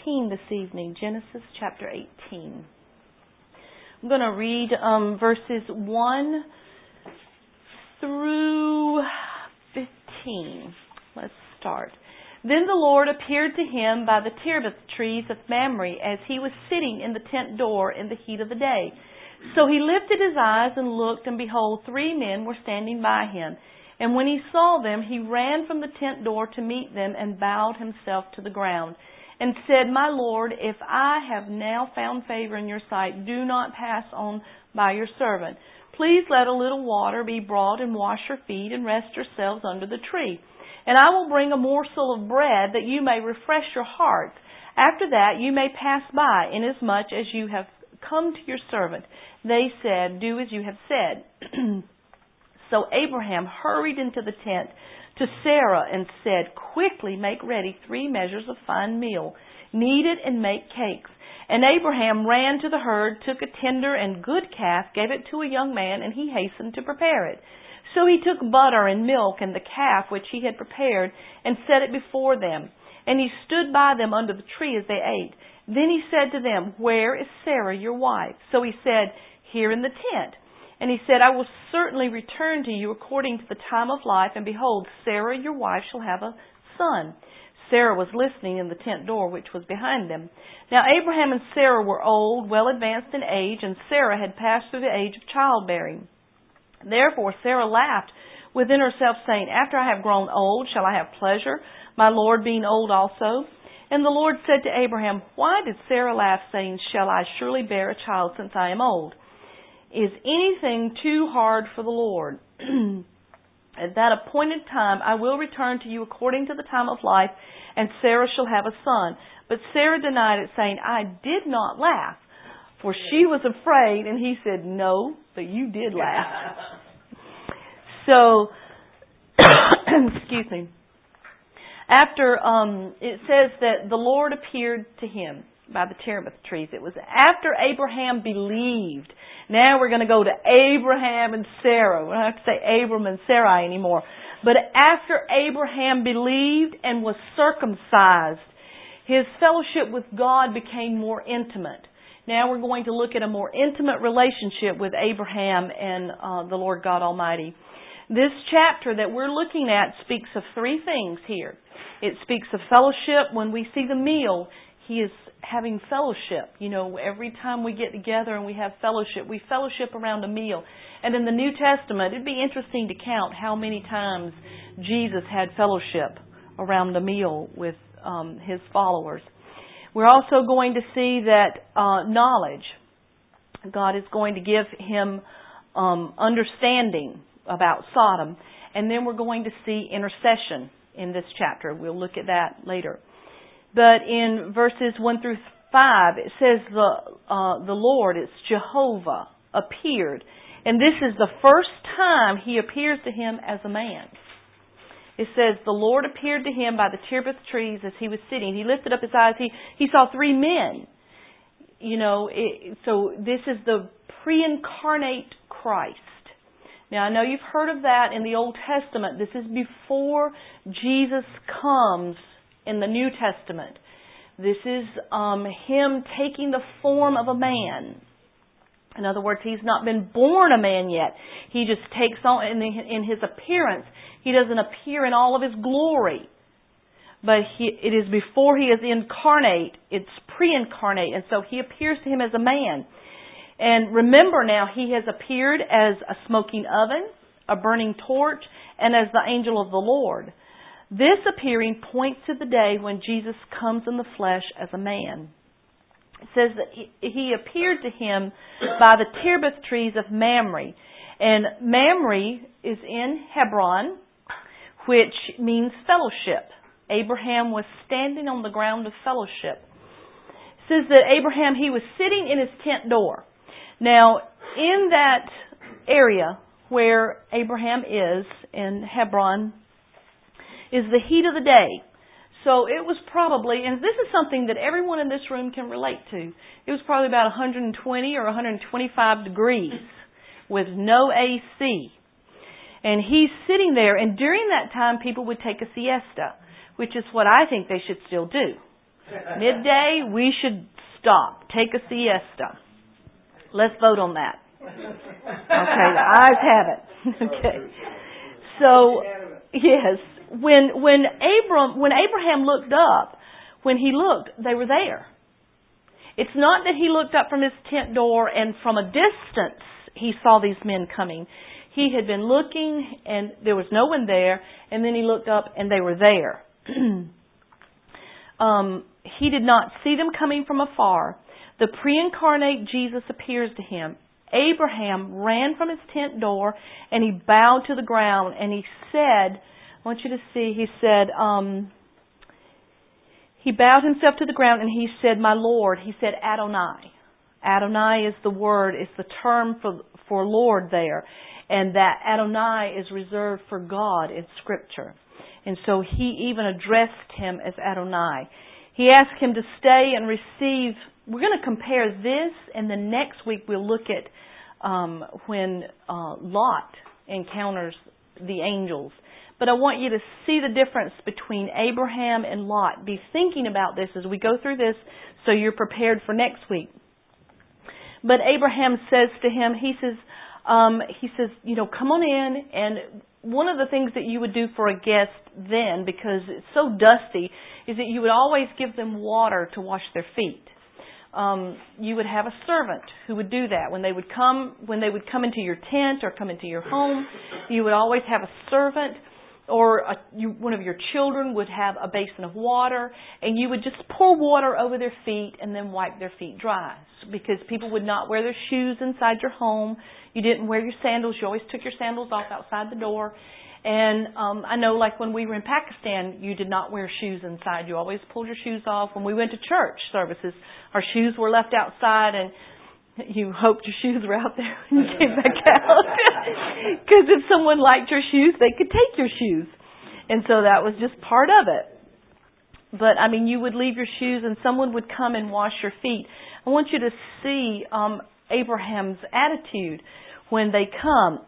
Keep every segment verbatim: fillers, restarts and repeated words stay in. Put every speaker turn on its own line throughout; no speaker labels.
eighteen this evening, Genesis chapter eighteen. I'm going to read um, verses one through fifteen. Let's start. Then the Lord appeared to him by the terebinth trees of Mamre as he was sitting in the tent door in the heat of the day. So he lifted his eyes and looked, and behold, three men were standing by him. And when he saw them, he ran from the tent door to meet them and bowed himself to the ground and said, My Lord, if I have now found favor in your sight, do not pass on by your servant. Please let a little water be brought and wash your feet and rest yourselves under the tree. And I will bring a morsel of bread that you may refresh your hearts. After that you may pass by, inasmuch as you have come to your servant. They said, Do as you have said. So Abraham hurried into the tent to Sarah and said, Quickly make ready three measures of fine meal, knead it and make cakes. And Abraham ran to the herd, took a tender and good calf, gave it to a young man, and he hastened to prepare it. So he took butter and milk and the calf which he had prepared and set it before them. And he stood by them under the tree as they ate. Then he said to them, Where is Sarah your wife? So he said, Here in the tent. And he said, I will certainly return to you according to the time of life, and behold, Sarah your wife shall have a son. Sarah was listening in the tent door which was behind them. Now Abraham and Sarah were old, well advanced in age, and Sarah had passed through the age of childbearing. Therefore Sarah laughed within herself, saying, After I have grown old, shall I have pleasure, my Lord being old also? And the Lord said to Abraham, Why did Sarah laugh, saying, Shall I surely bear a child since I am old? Is anything too hard for the Lord? At that appointed time I will return to you according to the time of life, and Sarah shall have a son. But Sarah denied it, saying, I did not laugh. For she was afraid, and he said, No, but you did laugh. So, excuse me. After, um, it says that the Lord appeared to him by the terebinth trees. It was after Abraham believed. Now we're going to go to Abraham and Sarah. We don't have to say Abram and Sarai anymore. But after Abraham believed and was circumcised, his fellowship with God became more intimate. Now we're going to look at a more intimate relationship with Abraham and uh, the Lord God Almighty. This chapter that we're looking at speaks of three things here. It speaks of fellowship. When we see the meal, he is having fellowship. You know, every time we get together and we have fellowship, we fellowship around a meal. And in the New Testament, it'd be interesting to count how many times Jesus had fellowship around the meal with um, his followers. We're also going to see that uh, knowledge. God is going to give him um, understanding about Sodom. And then we're going to see intercession in this chapter. We'll look at that later. But in verses one through five, it says the uh, the Lord, it's Jehovah, appeared. And this is the first time he appears to him as a man. It says, the Lord appeared to him by the terebinth trees as he was sitting. He lifted up his eyes. He, he saw three men. You know, it, so this is the pre-incarnate Christ. Now, I know you've heard of that in the Old Testament. This is before Jesus comes in the New Testament. This is um, him taking the form of a man. In other words, he's not been born a man yet. He just takes on, in, the, in his appearance, he doesn't appear in all of his glory. But he, it is before he is incarnate, it's pre-incarnate, and so he appears to him as a man. And remember now, he has appeared as a smoking oven, a burning torch, and as the angel of the Lord. This appearing points to the day when Jesus comes in the flesh as a man. It says that he, he appeared to him by the terebinth trees of Mamre. And Mamre is in Hebron, which means fellowship. Abraham was standing on the ground of fellowship. It says that Abraham, he was sitting in his tent door. Now, in that area where Abraham is, in Hebron, is the heat of the day. So it was probably, and this is something that everyone in this room can relate to, it was probably about one hundred twenty or one hundred twenty-five degrees with no A C. And he's sitting there, and during that time people would take a siesta, which is what I think they should still do. Midday, we should stop. Take a siesta. Let's vote on that. Okay, the ayes have it. Okay. So, yes, when when Abram when Abraham looked up, when he looked, they were there. It's not that he looked up from his tent door and from a distance he saw these men coming. He had been looking and there was no one there, and then he looked up and they were there. um, he did not see them coming from afar. The pre-incarnate Jesus appears to him. Abraham ran from his tent door and he bowed to the ground and he said, I want you to see, he said, um, he bowed himself to the ground and he said, my Lord. He said Adonai. Adonai is the word, it's the term for, for Lord there. And that Adonai is reserved for God in Scripture. And so he even addressed him as Adonai. He asked him to stay and receive. We're going to compare this, and the next week we'll look at um, when uh, Lot encounters the angels. But I want you to see the difference between Abraham and Lot. Be thinking about this as we go through this so you're prepared for next week. But Abraham says to him, he says, um, he says, you know, come on in. And one of the things that you would do for a guest then, because it's so dusty, is that you would always give them water to wash their feet. Um, you would have a servant who would do that. When they would come, when they would come into your tent or come into your home, you would always have a servant. Or a, you, one of your children would have a basin of water, and you would just pour water over their feet and then wipe their feet dry. Because people would not wear their shoes inside your home. You didn't wear your sandals. You always took your sandals off outside the door. And um, I know, like when we were in Pakistan, you did not wear shoes inside. You always pulled your shoes off. When we went to church services, our shoes were left outside, and you hoped your shoes were out there when you came back out. Because if someone liked your shoes, they could take your shoes. And so that was just part of it. But, I mean, you would leave your shoes and someone would come and wash your feet. I want you to see um, Abraham's attitude when they come.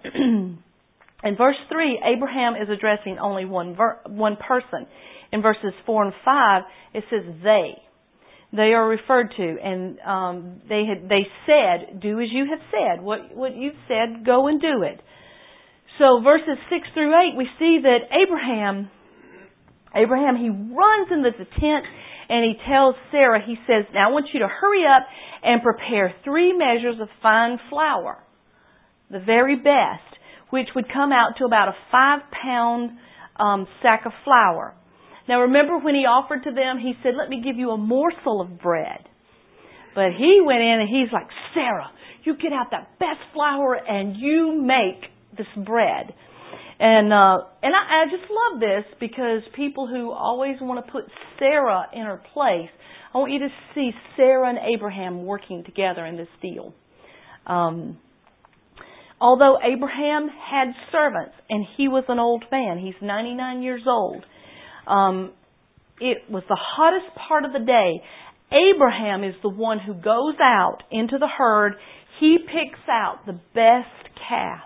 In verse three, Abraham is addressing only one ver- one person. In verses four and five, it says they. They are referred to, and um, they had they said, "Do as you have said. What what you've said, go and do it." So verses six through eight, we see that Abraham, Abraham, he runs into the tent and he tells Sarah, he says, "Now I want you to hurry up and prepare three measures of fine flour, the very best, which would come out to about a five pound um, sack of flour." Now remember when he offered to them, he said, "Let me give you a morsel of bread." But he went in and he's like, "Sarah, you get out that best flour and you make this bread." And uh, and I, I just love this because people who always want to put Sarah in her place, I want you to see Sarah and Abraham working together in this deal. Um, although Abraham had servants and he was an old man, he's ninety-nine years old. Um, it was the hottest part of the day. Abraham is the one who goes out into the herd. He picks out the best calf.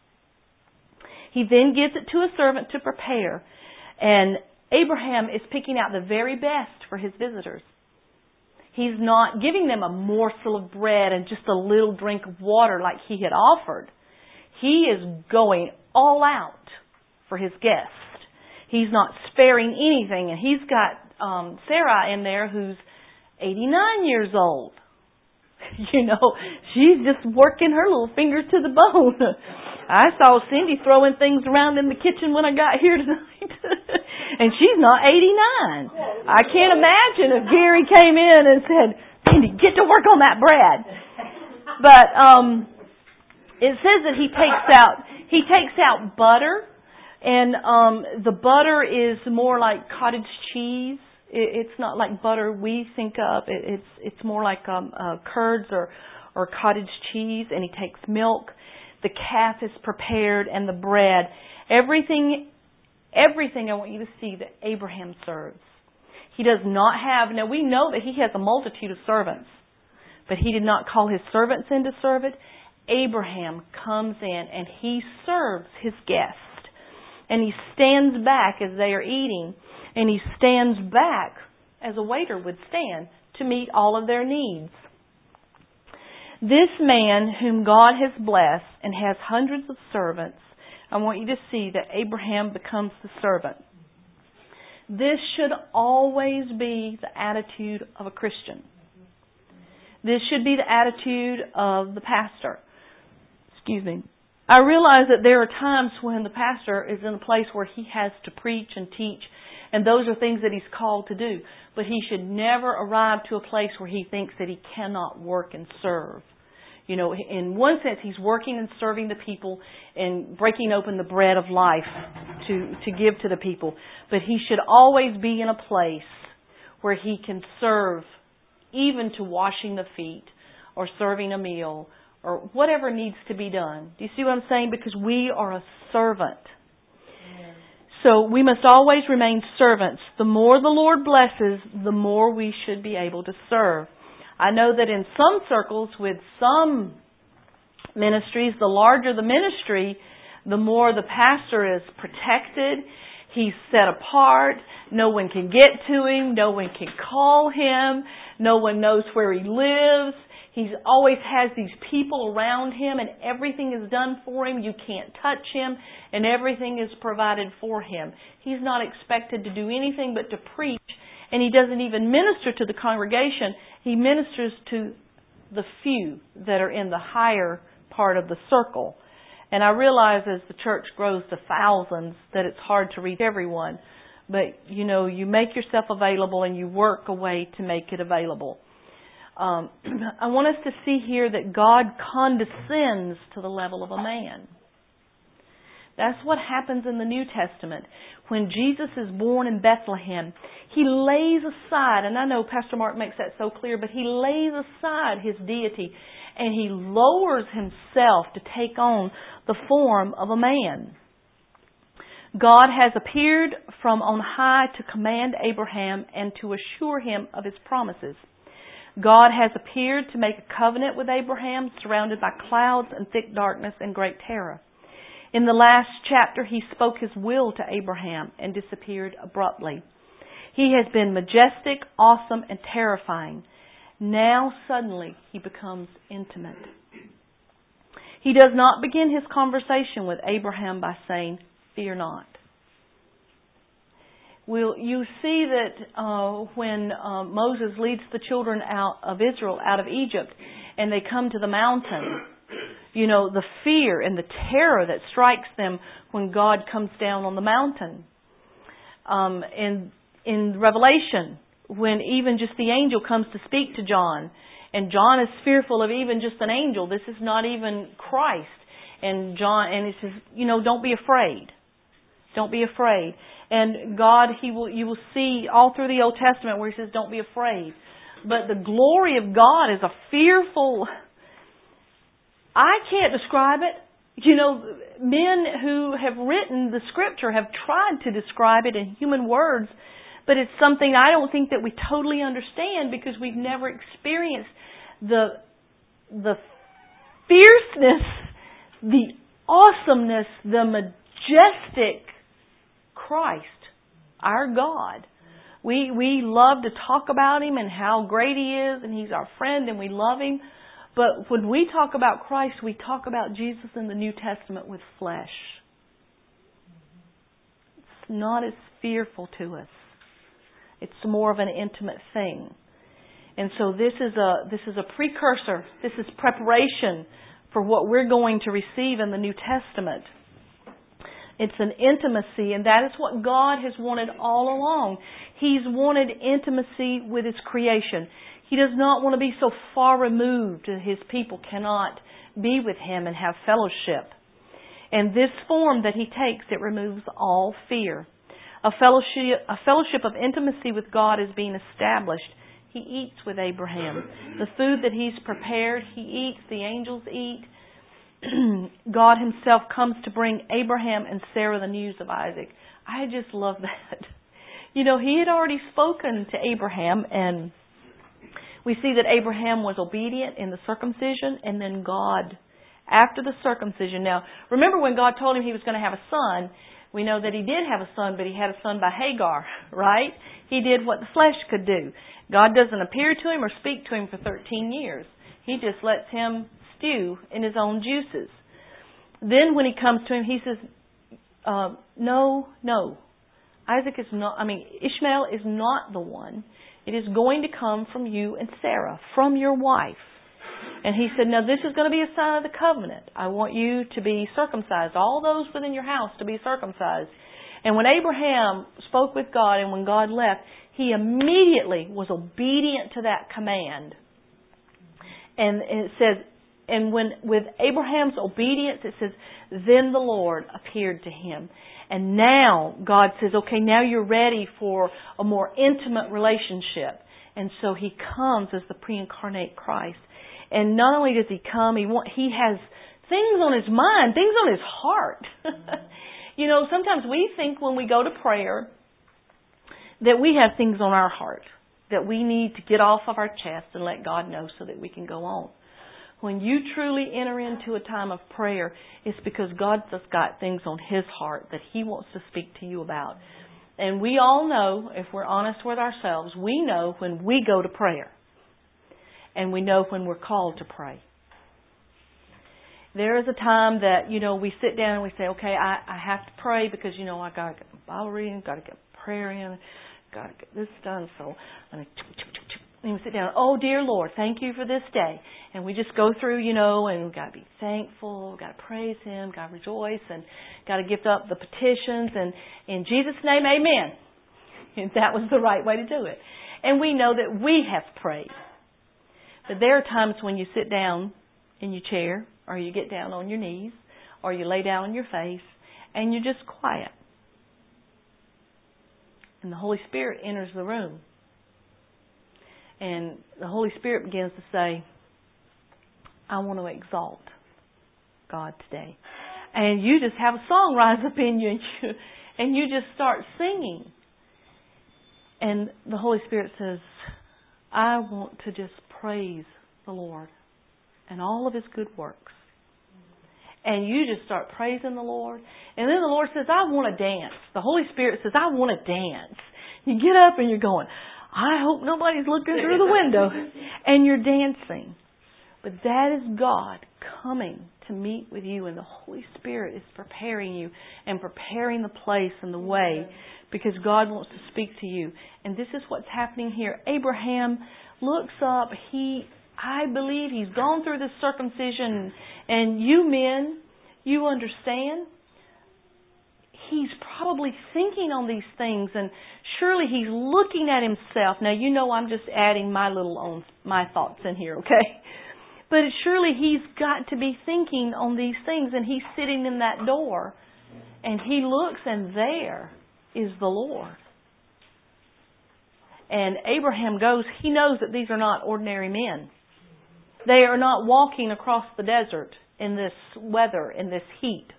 He then gives it to a servant to prepare. And Abraham is picking out the very best for his visitors. He's not giving them a morsel of bread and just a little drink of water like he had offered. He is going all out for his guests. He's not sparing anything. And he's got um, Sarah in there who's eighty-nine years old. You know, she's just working her little fingers to the bone. I saw Cindy throwing things around in the kitchen when I got here tonight. And she's not eighty-nine. I can't imagine if Gary came in and said, "Cindy, get to work on that bread." But um, it says that he takes out he takes out butter. And um, the butter is more like cottage cheese. It, it's not like butter we think of. It, it's it's more like um, uh, curds or, or cottage cheese. And he takes milk. The calf is prepared and the bread. Everything, everything I want you to see that Abraham serves. He does not have, now we know that he has a multitude of servants. But he did not call his servants in to serve it. Abraham comes in and he serves his guests. And he stands back as they are eating. And he stands back as a waiter would stand to meet all of their needs. This man whom God has blessed and has hundreds of servants, I want you to see that Abraham becomes the servant. This should always be the attitude of a Christian. This should be the attitude of the pastor. Excuse me. I realize that there are times when the pastor is in a place where he has to preach and teach, and those are things that he's called to do. But he should never arrive to a place where he thinks that he cannot work and serve. You know, in one sense, he's working and serving the people and breaking open the bread of life to, to give to the people. But he should always be in a place where he can serve, even to washing the feet or serving a meal or whatever needs to be done. Do you see what I'm saying? Because we are a servant. So we must always remain servants. The more the Lord blesses, the more we should be able to serve. I know that in some circles with some ministries, the larger the ministry, the more the pastor is protected. He's set apart. No one can get to him. No one can call him. No one knows where he lives. He always has these people around him and everything is done for him. You can't touch him and everything is provided for him. He's not expected to do anything but to preach, and he doesn't even minister to the congregation. He ministers to the few that are in the higher part of the circle. And I realize as the church grows to thousands that it's hard to reach everyone. But, you know, you make yourself available and you work a way to make it available. Um, I want us to see here that God condescends to the level of a man. That's what happens in the New Testament. When Jesus is born in Bethlehem, He lays aside, and I know Pastor Mark makes that so clear, but He lays aside His deity and He lowers Himself to take on the form of a man. God has appeared from on high to command Abraham and to assure him of His promises. God has appeared to make a covenant with Abraham surrounded by clouds and thick darkness and great terror. In the last chapter, He spoke His will to Abraham and disappeared abruptly. He has been majestic, awesome, and terrifying. Now, suddenly, He becomes intimate. He does not begin His conversation with Abraham by saying, "Fear not." Well, you see that uh, when uh, Moses leads the children out of Israel out of Egypt and they come to the mountain, you know, the fear and the terror that strikes them when God comes down on the mountain. Um, in, in Revelation, when even just the angel comes to speak to John, and John is fearful of even just an angel. This is not even Christ. And John, and He says, you know, don't be afraid. Don't be afraid. And God, He will, you will see all through the Old Testament where He says, don't be afraid. But the glory of God is a fearful, I can't describe it. You know, men who have written the Scripture have tried to describe it in human words, but it's something I don't think that we totally understand because we've never experienced the, the fierceness, the awesomeness, the majestic Christ, our God. We we love to talk about Him and how great He is, and He's our friend and we love Him. But when we talk about Christ, we talk about Jesus in the New Testament with flesh. It's not as fearful to us. It's more of an intimate thing. And so this is a this is a precursor. This is preparation for what we're going to receive in the New Testament. It's an intimacy, and that is what God has wanted all along. He's wanted intimacy with His creation. He does not want to be so far removed that His people cannot be with Him and have fellowship. And this form that He takes, it removes all fear. A fellowship, a fellowship of intimacy with God is being established. He eats with Abraham. The food that He's prepared, He eats, the angels eat. God Himself comes to bring Abraham and Sarah the news of Isaac. I just love that. You know, He had already spoken to Abraham, and we see that Abraham was obedient in the circumcision, and then God, after the circumcision. Now, remember when God told him He was going to have a son, we know that He did have a son, but He had a son by Hagar, right? He did what the flesh could do. God doesn't appear to him or speak to him for thirteen years. He just lets him stew in his own juices. Then when he comes to him, he says, uh, no, no. Isaac is not, I mean, Ishmael is not the one. It is going to come from you and Sarah, from your wife. And he said, now this is going to be a sign of the covenant. I want you to be circumcised. All those within your house to be circumcised. And when Abraham spoke with God and when God left, he immediately was obedient to that command. And it says, and when with Abraham's obedience, it says, then the Lord appeared to him. And now God says, okay, now you're ready for a more intimate relationship. And so he comes as the pre-incarnate Christ. And not only does he come, he want, he has things on his mind, things on his heart. You know, sometimes we think when we go to prayer that we have things on our heart that we need to get off of our chest and let God know so that we can go on. When you truly enter into a time of prayer, it's because God has got things on His heart that He wants to speak to you about. And we all know, if we're honest with ourselves, we know when we go to prayer. And we know when we're called to pray. There is a time that, you know, we sit down and we say, okay, I, I have to pray because, you know, I got to get my Bible reading, got to get prayer in, got to get this done. So, and we sit down, oh, dear Lord, thank you for this day. And we just go through, you know, and we've got to be thankful, we've got to praise Him, got to rejoice, and got to gift up the petitions. And in Jesus' name, amen. And that was the right way to do it. And we know that we have prayed. But there are times when you sit down in your chair, or you get down on your knees, or you lay down on your face, and you're just quiet. And the Holy Spirit enters the room. And the Holy Spirit begins to say, I want to exalt God today. And you just have a song rise up in you, and you, and you just start singing. And the Holy Spirit says, I want to just praise the Lord and all of His good works. And you just start praising the Lord. And then the Lord says, I want to dance. The Holy Spirit says, I want to dance. You get up and you're going, I hope nobody's looking through the window. And you're dancing. But that is God coming to meet with you. And the Holy Spirit is preparing you and preparing the place and the way, because God wants to speak to you. And this is what's happening here. Abraham looks up. He, I believe he's gone through this circumcision. And you men, you understand. He's probably thinking on these things, and surely he's looking at himself. Now, you know I'm just adding my little own, my thoughts in here, okay? But surely he's got to be thinking on these things, and he's sitting in that door, and he looks, and there is the Lord. And Abraham goes, he knows that these are not ordinary men. They are not walking across the desert in this weather, in this heat.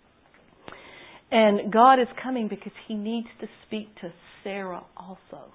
And God is coming because He needs to speak to Sarah also.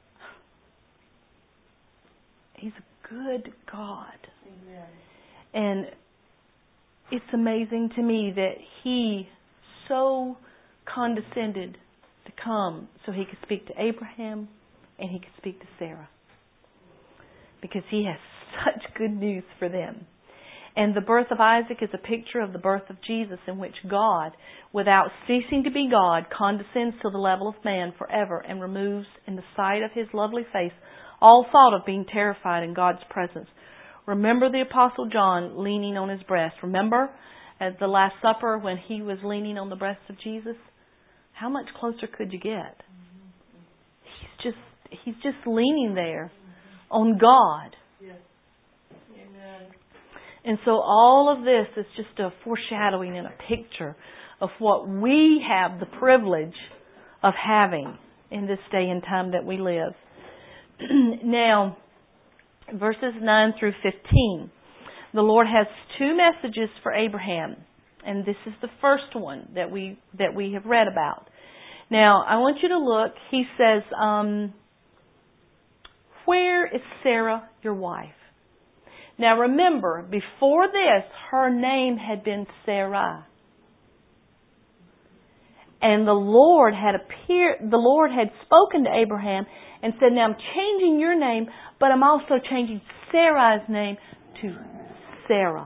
He's a good God. Amen. And it's amazing to me that He so condescended to come so He could speak to Abraham and He could speak to Sarah. Because He has such good news for them. And the birth of Isaac is a picture of the birth of Jesus, in which God, without ceasing to be God, condescends to the level of man forever and removes in the sight of His lovely face all thought of being terrified in God's presence. Remember the Apostle John leaning on his breast. Remember at the Last Supper when he was leaning on the breast of Jesus? How much closer could you get? He's just, he's just leaning there on God. Yes. Amen. And so all of this is just a foreshadowing and a picture of what we have the privilege of having in this day and time that we live. Now, verses nine through fifteen. The Lord has two messages for Abraham. And this is the first one that we that we have read about. Now, I want you to look. He says, um, where is Sarah, your wife? Now remember, before this, her name had been Sarah. And the Lord had appeared, the Lord had spoken to Abraham and said, now I'm changing your name, but I'm also changing Sarai's name to Sarah.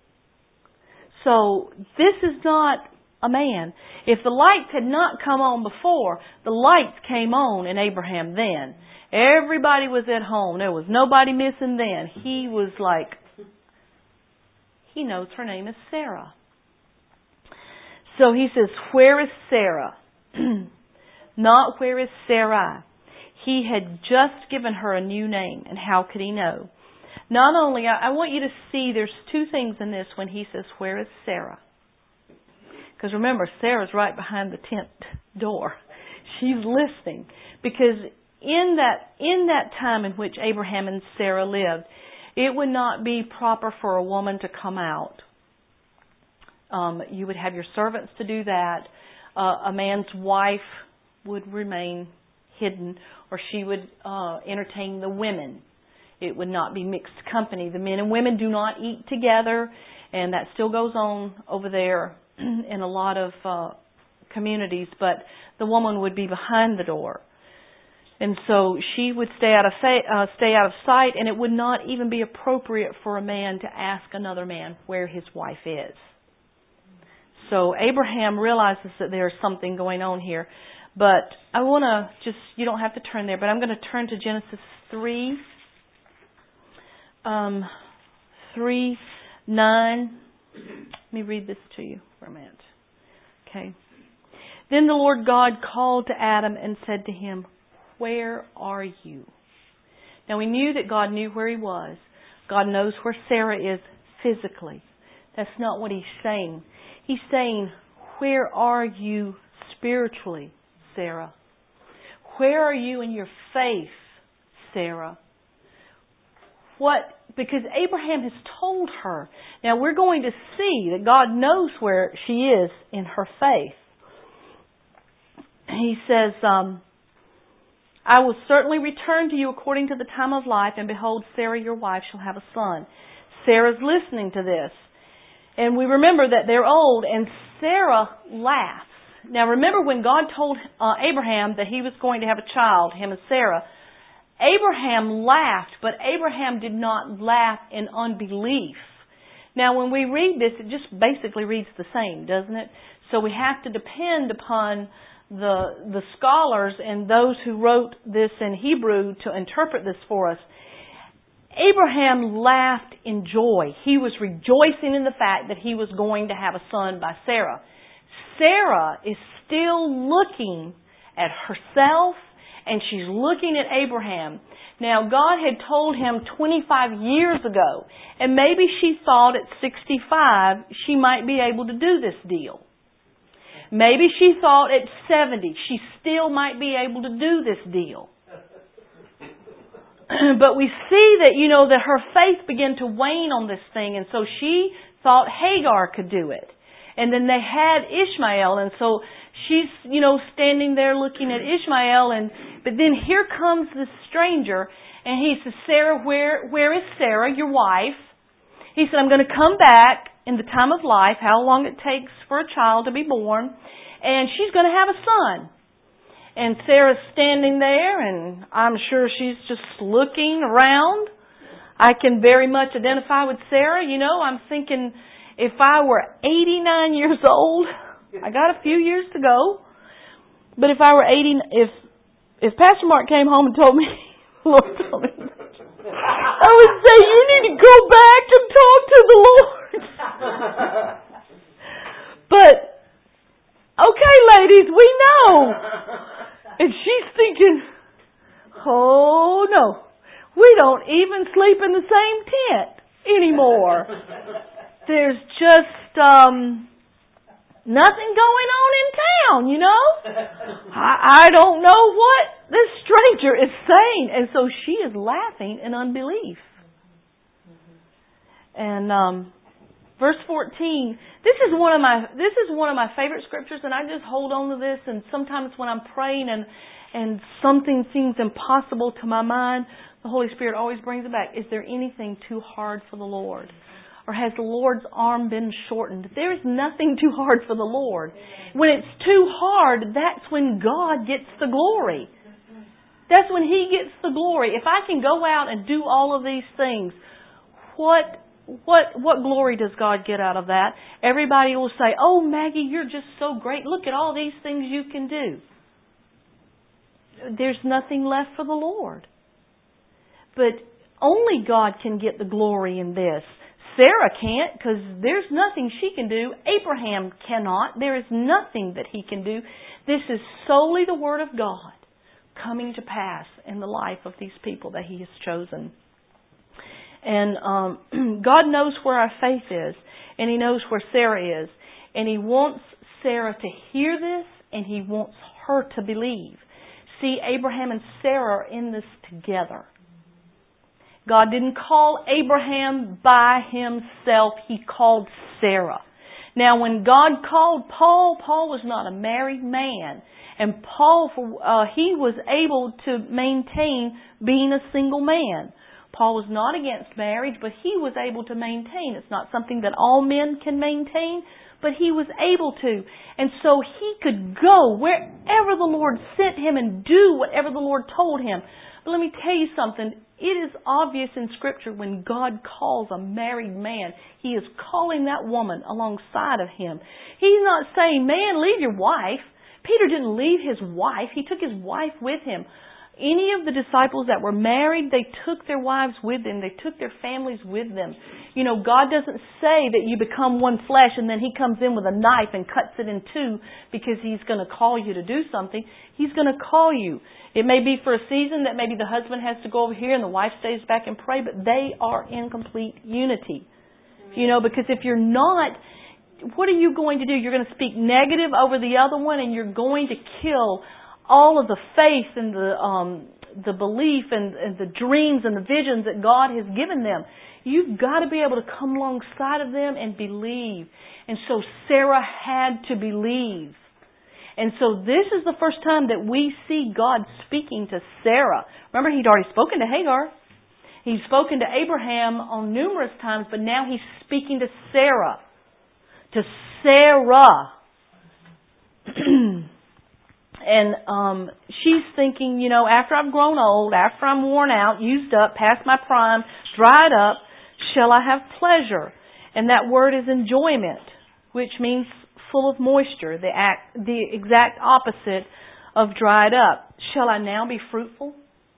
So this is not a man. If the lights had not come on before, the lights came on in Abraham then. Everybody was at home. There was nobody missing then. He was like, he knows her name is Sarah. So he says, where is Sarah? Not where is Sarai. He had just given her a new name, and how could he know? Not only, I want you to see there's two things in this when he says, where is Sarah? Because remember, Sarah's right behind the tent door. She's listening. Because in that, in that time in which Abraham and Sarah lived, it would not be proper for a woman to come out. Um, you would have your servants to do that. Uh, a man's wife would remain hidden, or she would uh, entertain the women. It would not be mixed company. The men and women do not eat together, and that still goes on over there in a lot of uh, communities, but the woman would be behind the door. And so she would stay out of uh, stay out of sight, and it would not even be appropriate for a man to ask another man where his wife is. So Abraham realizes that there's something going on here. But I want to just, you don't have to turn there, but I'm going to turn to Genesis three, um, three, nine. Let me read this to you for a minute. Okay. Then the Lord God called to Adam and said to him, where are you? Now we knew that God knew where he was. God knows where Sarah is physically. That's not what he's saying. He's saying, where are you spiritually, Sarah? Where are you in your faith, Sarah? What? Because Abraham has told her. Now we're going to see that God knows where she is in her faith. He says, um, I will certainly return to you according to the time of life, and behold, Sarah your wife shall have a son. Sarah's listening to this. And we remember that they're old, and Sarah laughs. Now remember when God told uh, Abraham that he was going to have a child, him and Sarah, Abraham laughed, but Abraham did not laugh in unbelief. Now when we read this, it just basically reads the same, doesn't it? So we have to depend upon the the scholars and those who wrote this in Hebrew to interpret this for us. Abraham laughed in joy. He was rejoicing in the fact that he was going to have a son by Sarah. Sarah is still looking at herself, and she's looking at Abraham. Now, God had told him twenty-five years ago, and maybe she thought at sixty-five she might be able to do this deal. Maybe she thought at seventy she still might be able to do this deal. But we see that, you know, that her faith began to wane on this thing, and so she thought Hagar could do it. And then they had Ishmael, and so she's, you know, standing there looking at Ishmael, and but then here comes this stranger, and he says, Sarah, where where is Sarah, your wife? He said, I'm going to come back in the time of life, how long it takes for a child to be born, and she's going to have a son. And Sarah's standing there, and I'm sure she's just looking around. I can very much identify with Sarah. You know, I'm thinking if I were eighty-nine years old, I got a few years to go. But if I were eighty, if if Pastor Mark came home and told me, Lord told me, I would say, you need to go back and talk to the Lord. But, okay, ladies, we know. And she's thinking, oh no, we don't even sleep in the same tent anymore. There's just um, nothing going on in town, you know. I, I don't know what this stranger is saying. And so she is laughing in unbelief. And um, verse fourteen, this is one of my this is one of my favorite scriptures, and I just hold on to this. And sometimes when I'm praying and and something seems impossible to my mind, the Holy Spirit always brings it back. Is there anything too hard for the Lord? or has the Lord's arm been shortened? There is nothing too hard for the Lord. When it's too hard, that's when God gets the glory. That's when He gets the glory. If I can go out and do all of these things, what what what glory does God get out of that? Everybody will say, "Oh, Maggie, you're just so great. Look at all these things you can do." There's nothing left for the Lord. But only God can get the glory in this. Sarah can't, because there's nothing she can do. Abraham cannot. There is nothing that he can do. This is solely the Word of God coming to pass in the life of these people that He has chosen. And um, God knows where our faith is, and He knows where Sarah is. And He wants Sarah to hear this, and He wants her to believe. See, Abraham and Sarah are in this together. God didn't call Abraham by himself. He called Sarah. Now, when God called Paul, Paul was not a married man. And Paul, uh, he was able to maintain being a single man. Paul was not against marriage, but he was able to maintain. It's not something that all men can maintain, but he was able to. And so he could go wherever the Lord sent him and do whatever the Lord told him. But let me tell you something. It is obvious in Scripture when God calls a married man, He is calling that woman alongside of him. He's not saying, man, leave your wife. Peter didn't leave his wife. He took his wife with him. Any of the disciples that were married, they took their wives with them. They took their families with them. You know, God doesn't say that you become one flesh and then He comes in with a knife and cuts it in two because He's going to call you to do something. He's going to call you. It may be for a season that maybe the husband has to go over here and the wife stays back and pray, but they are in complete unity. Amen. You know, because if you're not, what are you going to do? You're going to speak negative over the other one, and you're going to kill all of the faith and the um, the belief and, and the dreams and the visions that God has given them. You've got to be able to come alongside of them and believe. And so Sarah had to believe. And so this is the first time that we see God speaking to Sarah. Remember, He'd already spoken to Hagar. He'd spoken to Abraham on numerous times, but now He's speaking to Sarah. To Sarah. And um, she's thinking, you know, after I've grown old, after I'm worn out, used up, past my prime, dried up, shall I have pleasure? And that word is enjoyment, which means full of moisture, the act, the exact opposite of dried up. Shall I now be fruitful?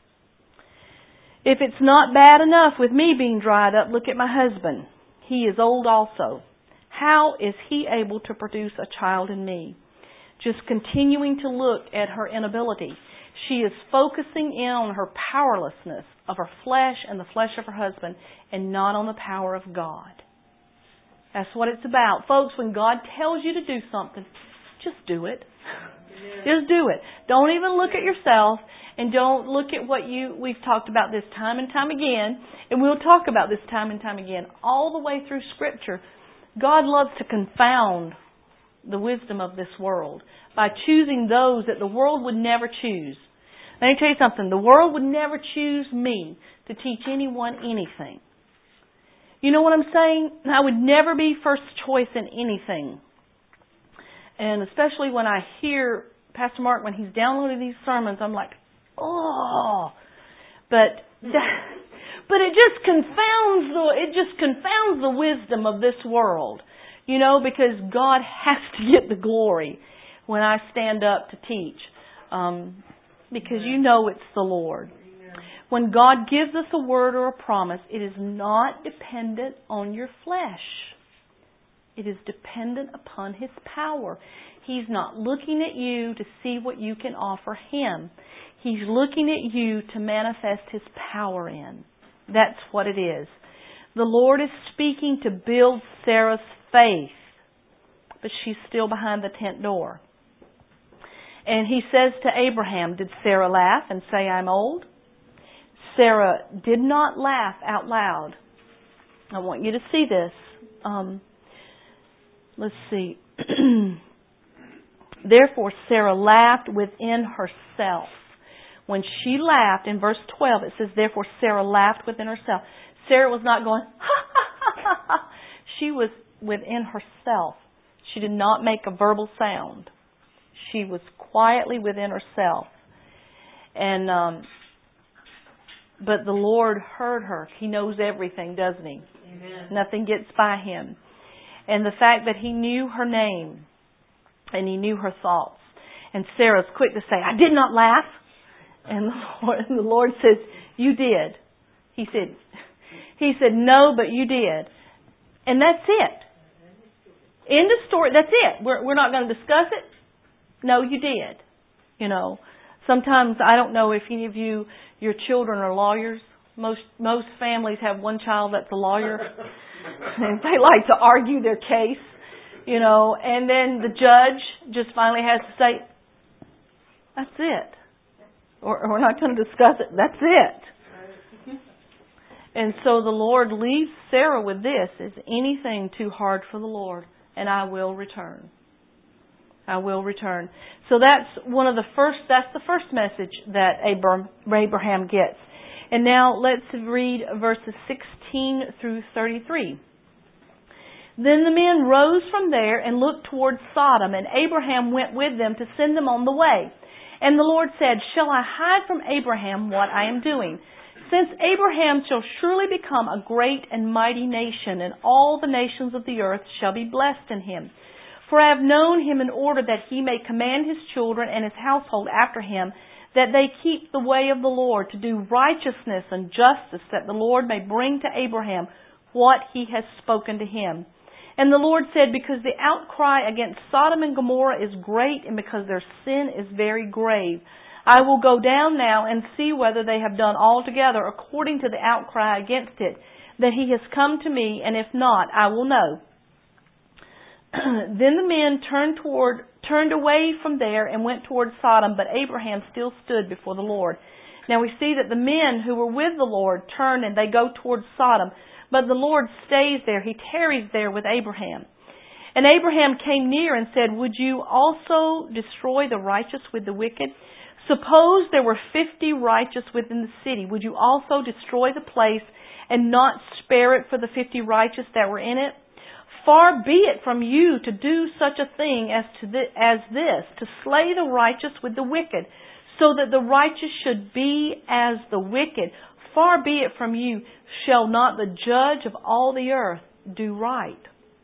If it's not bad enough with me being dried up, look at my husband. He is old also. How is he able to produce a child in me? Just continuing to look at her inability. She is focusing in on her powerlessness of her flesh and the flesh of her husband, and not on the power of God. That's what it's about. Folks, when God tells you to do something, just do it. Just do it. Don't even look at yourself, and don't look at what you, we've talked about this time and time again, and we'll talk about this time and time again. All the way through Scripture, God loves to confound the wisdom of this world by choosing those that the world would never choose. Let me tell you something. The world would never choose me to teach anyone anything. You know what I'm saying? I would never be first choice in anything. And especially when I hear Pastor Mark, when he's downloading these sermons, I'm like, oh. But but it just confounds the it just confounds the wisdom of this world. You know, because God has to get the glory when I stand up to teach. Um, because you know it's the Lord. When God gives us a word or a promise, it is not dependent on your flesh. It is dependent upon His power. He's not looking at you to see what you can offer Him. He's looking at you to manifest His power in. That's what it is. The Lord is speaking to build Sarah's faith, but she's still behind the tent door. And He says to Abraham, did Sarah laugh and say, I'm old? Sarah did not laugh out loud. I want you to see this. Um, let's see. Therefore, Sarah laughed within herself. When she laughed, in verse twelve, it says, therefore, Sarah laughed within herself. Sarah was not going, ha, ha, ha, ha, ha. she was within herself. She did not make a verbal sound. She was quietly within herself. And um, but the Lord heard her. He knows everything, doesn't He?
Amen.
Nothing gets by Him. And the fact that He knew her name and He knew her thoughts. And Sarah's quick to say, I did not laugh. And the Lord, and the Lord says, you did. He said, He said, no, but you did. And that's it. End of story. That's it. We're, we're not going to discuss it. No, you did. You know, sometimes, I don't know if any of you, your children are lawyers. Most most families have one child that's a lawyer. And they like to argue their case, you know. And then the judge just finally has to say, that's it. Or, or we're not going to discuss it. That's it. And so the Lord leaves Sarah with this. Is anything too hard for the Lord? And I will return. I will return. So that's one of the first, that's the first message that Abraham gets. And now let's read verses sixteen through thirty-three. Then the men rose from there and looked toward Sodom, and Abraham went with them to send them on the way. And the Lord said, shall I hide from Abraham what I am doing? Since Abraham shall surely become a great and mighty nation, and all the nations of the earth shall be blessed in him. For I have known him in order that he may command his children and his household after him, that they keep the way of the Lord, to do righteousness and justice, that the Lord may bring to Abraham what he has spoken to him. And the Lord said, because the outcry against Sodom and Gomorrah is great, and because their sin is very grave, I will go down now and see whether they have done altogether according to the outcry against it, that he has come to me, and if not, I will know. Then the men turned toward, turned away from there and went toward Sodom, but Abraham still stood before the Lord. Now we see that the men who were with the Lord turn and they go toward Sodom, but the Lord stays there. He tarries there with Abraham. And Abraham came near and said, would you also destroy the righteous with the wicked? Suppose there were fifty righteous within the city. Would you also destroy the place and not spare it for the fifty righteous that were in it? Far be it from you to do such a thing as to th- as this, to slay the righteous with the wicked, so that the righteous should be as the wicked. Far be it from you, shall not the judge of all the earth do right?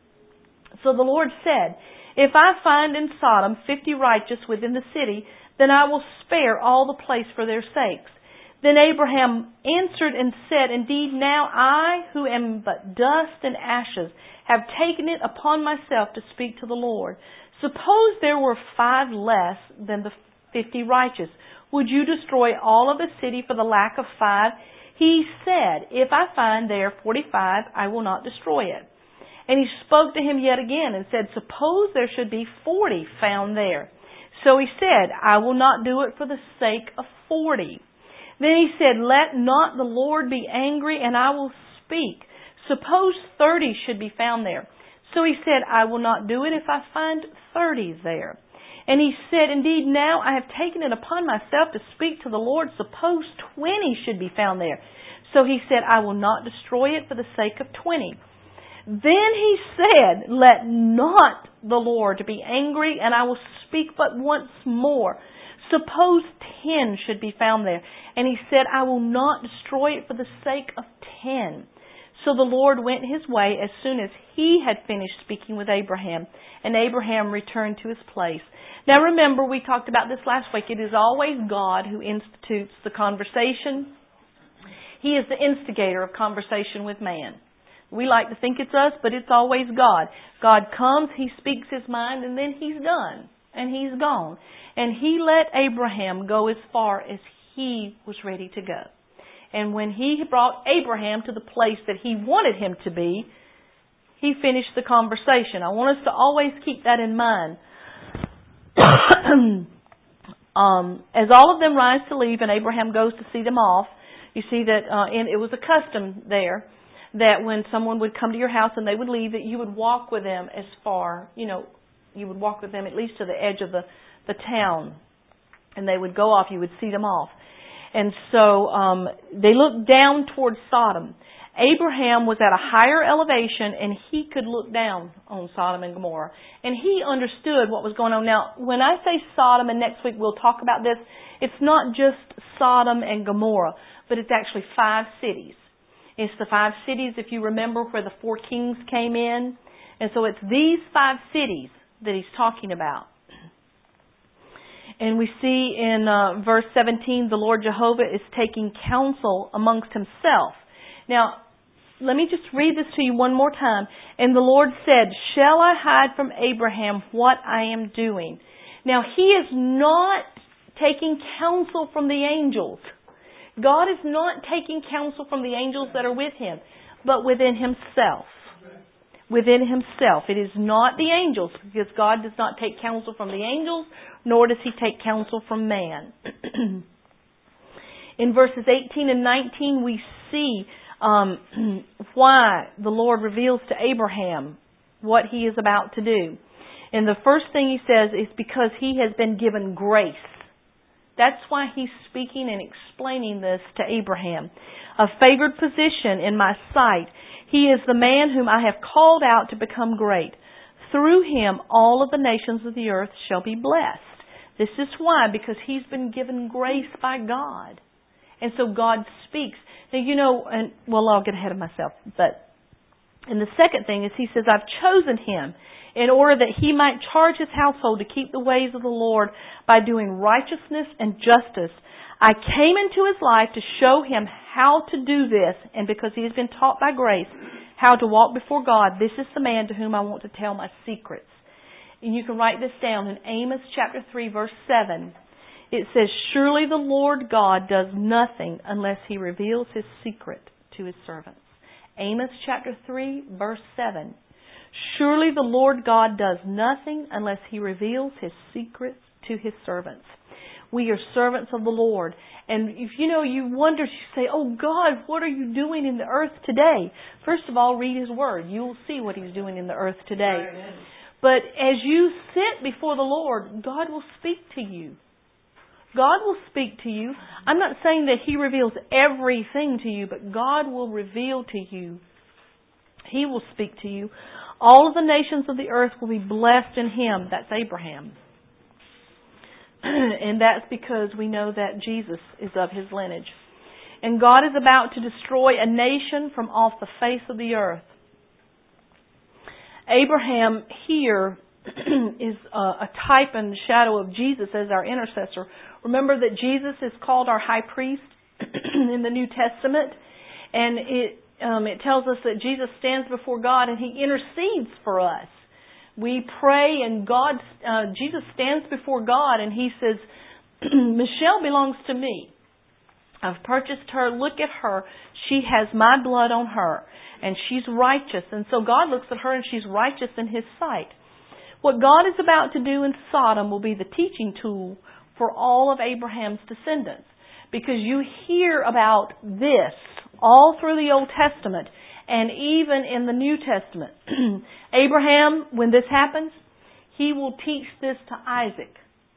So the Lord said, if I find in Sodom fifty righteous within the city, then I will spare all the place for their sakes. Then Abraham answered and said, indeed, now I, who am but dust and ashes, have taken it upon myself to speak to the Lord. Suppose there were five less than the fifty righteous. Would you destroy all of the city for the lack of five? He said, if I find there forty-five, I will not destroy it. And he spoke to him yet again and said, suppose there should be forty found there. So he said, I will not do it for the sake of forty. Then he said, let not the Lord be angry, and I will speak. Suppose thirty should be found there. So he said, I will not do it if I find thirty there. And he said, indeed, now I have taken it upon myself to speak to the Lord. Suppose twenty should be found there. So he said, I will not destroy it for the sake of twenty. Then he said, let not the Lord be angry, and I will speak but once more. Suppose ten should be found there. And he said, I will not destroy it for the sake of ten. So the Lord went his way as soon as he had finished speaking with Abraham, and Abraham returned to his place. Now remember, we talked about this last week. It is always God who institutes the conversation. He is the instigator of conversation with man. We like to think it's us, but it's always God. God comes, He speaks His mind, and then He's done. And He's gone. And He let Abraham go as far as he was ready to go. And when He brought Abraham to the place that He wanted him to be, He finished the conversation. I want us to always keep that in mind. um, as all of them rise to leave and Abraham goes to see them off, you see that uh, and it was a custom there that when someone would come to your house and they would leave, that you would walk with them as far, you know, you would walk with them at least to the edge of the, the town. And they would go off, you would see them off. And so um, they looked down towards Sodom. Abraham was at a higher elevation and he could look down on Sodom and Gomorrah. And he understood what was going on. Now, when I say Sodom, and next week we'll talk about this, it's not just Sodom and Gomorrah, but it's actually five cities. It's the five cities, if you remember, where the four kings came in. And so it's these five cities that he's talking about. And we see in uh, verse seventeen, the Lord Jehovah is taking counsel amongst himself. Now, let me just read this to you one more time. And the Lord said, shall I hide from Abraham what I am doing? Now, he is not taking counsel from the angels. God is not taking counsel from the angels that are with him, but within himself. Within himself. It is not the angels, because God does not take counsel from the angels, nor does he take counsel from man. In verses eighteen and nineteen, we see um, why the Lord reveals to Abraham what he is about to do. And the first thing he says is because he has been given grace. That's why he's speaking and explaining this to Abraham. A favored position in my sight. He is the man whom I have called out to become great. Through him, all of the nations of the earth shall be blessed. This is why, because he's been given grace by God. And so God speaks. Now, you know, and well, I'll get ahead of myself. But, and the second thing is he says, I've chosen him in order that he might charge his household to keep the ways of the Lord by doing righteousness and justice. I came into his life to show him how to do this, and because he has been taught by grace how to walk before God, this is the man to whom I want to tell my secrets. And you can write this down in Amos chapter three, verse seven. It says, surely the Lord God does nothing unless he reveals his secret to his servants. Amos chapter three, verse seven. Surely the Lord God does nothing unless he reveals his secrets to his servants. We are servants of the Lord. And if you know, you wonder, you say, oh God, what are you doing in the earth today? First of all, read his word. You'll see what he's doing in the earth today. Amen. But as you sit before the Lord, God will speak to you. God will speak to you. I'm not saying that he reveals everything to you, but God will reveal to you. He will speak to you. All of the nations of the earth will be blessed in him. That's Abraham. And that's because we know that Jesus is of his lineage. And God is about to destroy a nation from off the face of the earth. Abraham here is a type and shadow of Jesus as our intercessor. Remember that Jesus is called our high priest in the New Testament. And it um, it tells us that Jesus stands before God and he intercedes for us. We pray and God, uh, Jesus stands before God and he says, Michelle belongs to me. I've purchased her. Look at her. She has my blood on her. And she's righteous. And so God looks at her and she's righteous in his sight. What God is about to do in Sodom will be the teaching tool for all of Abraham's descendants. Because you hear about this all through the Old Testament and even in the New Testament. Abraham, when this happens, he will teach this to Isaac.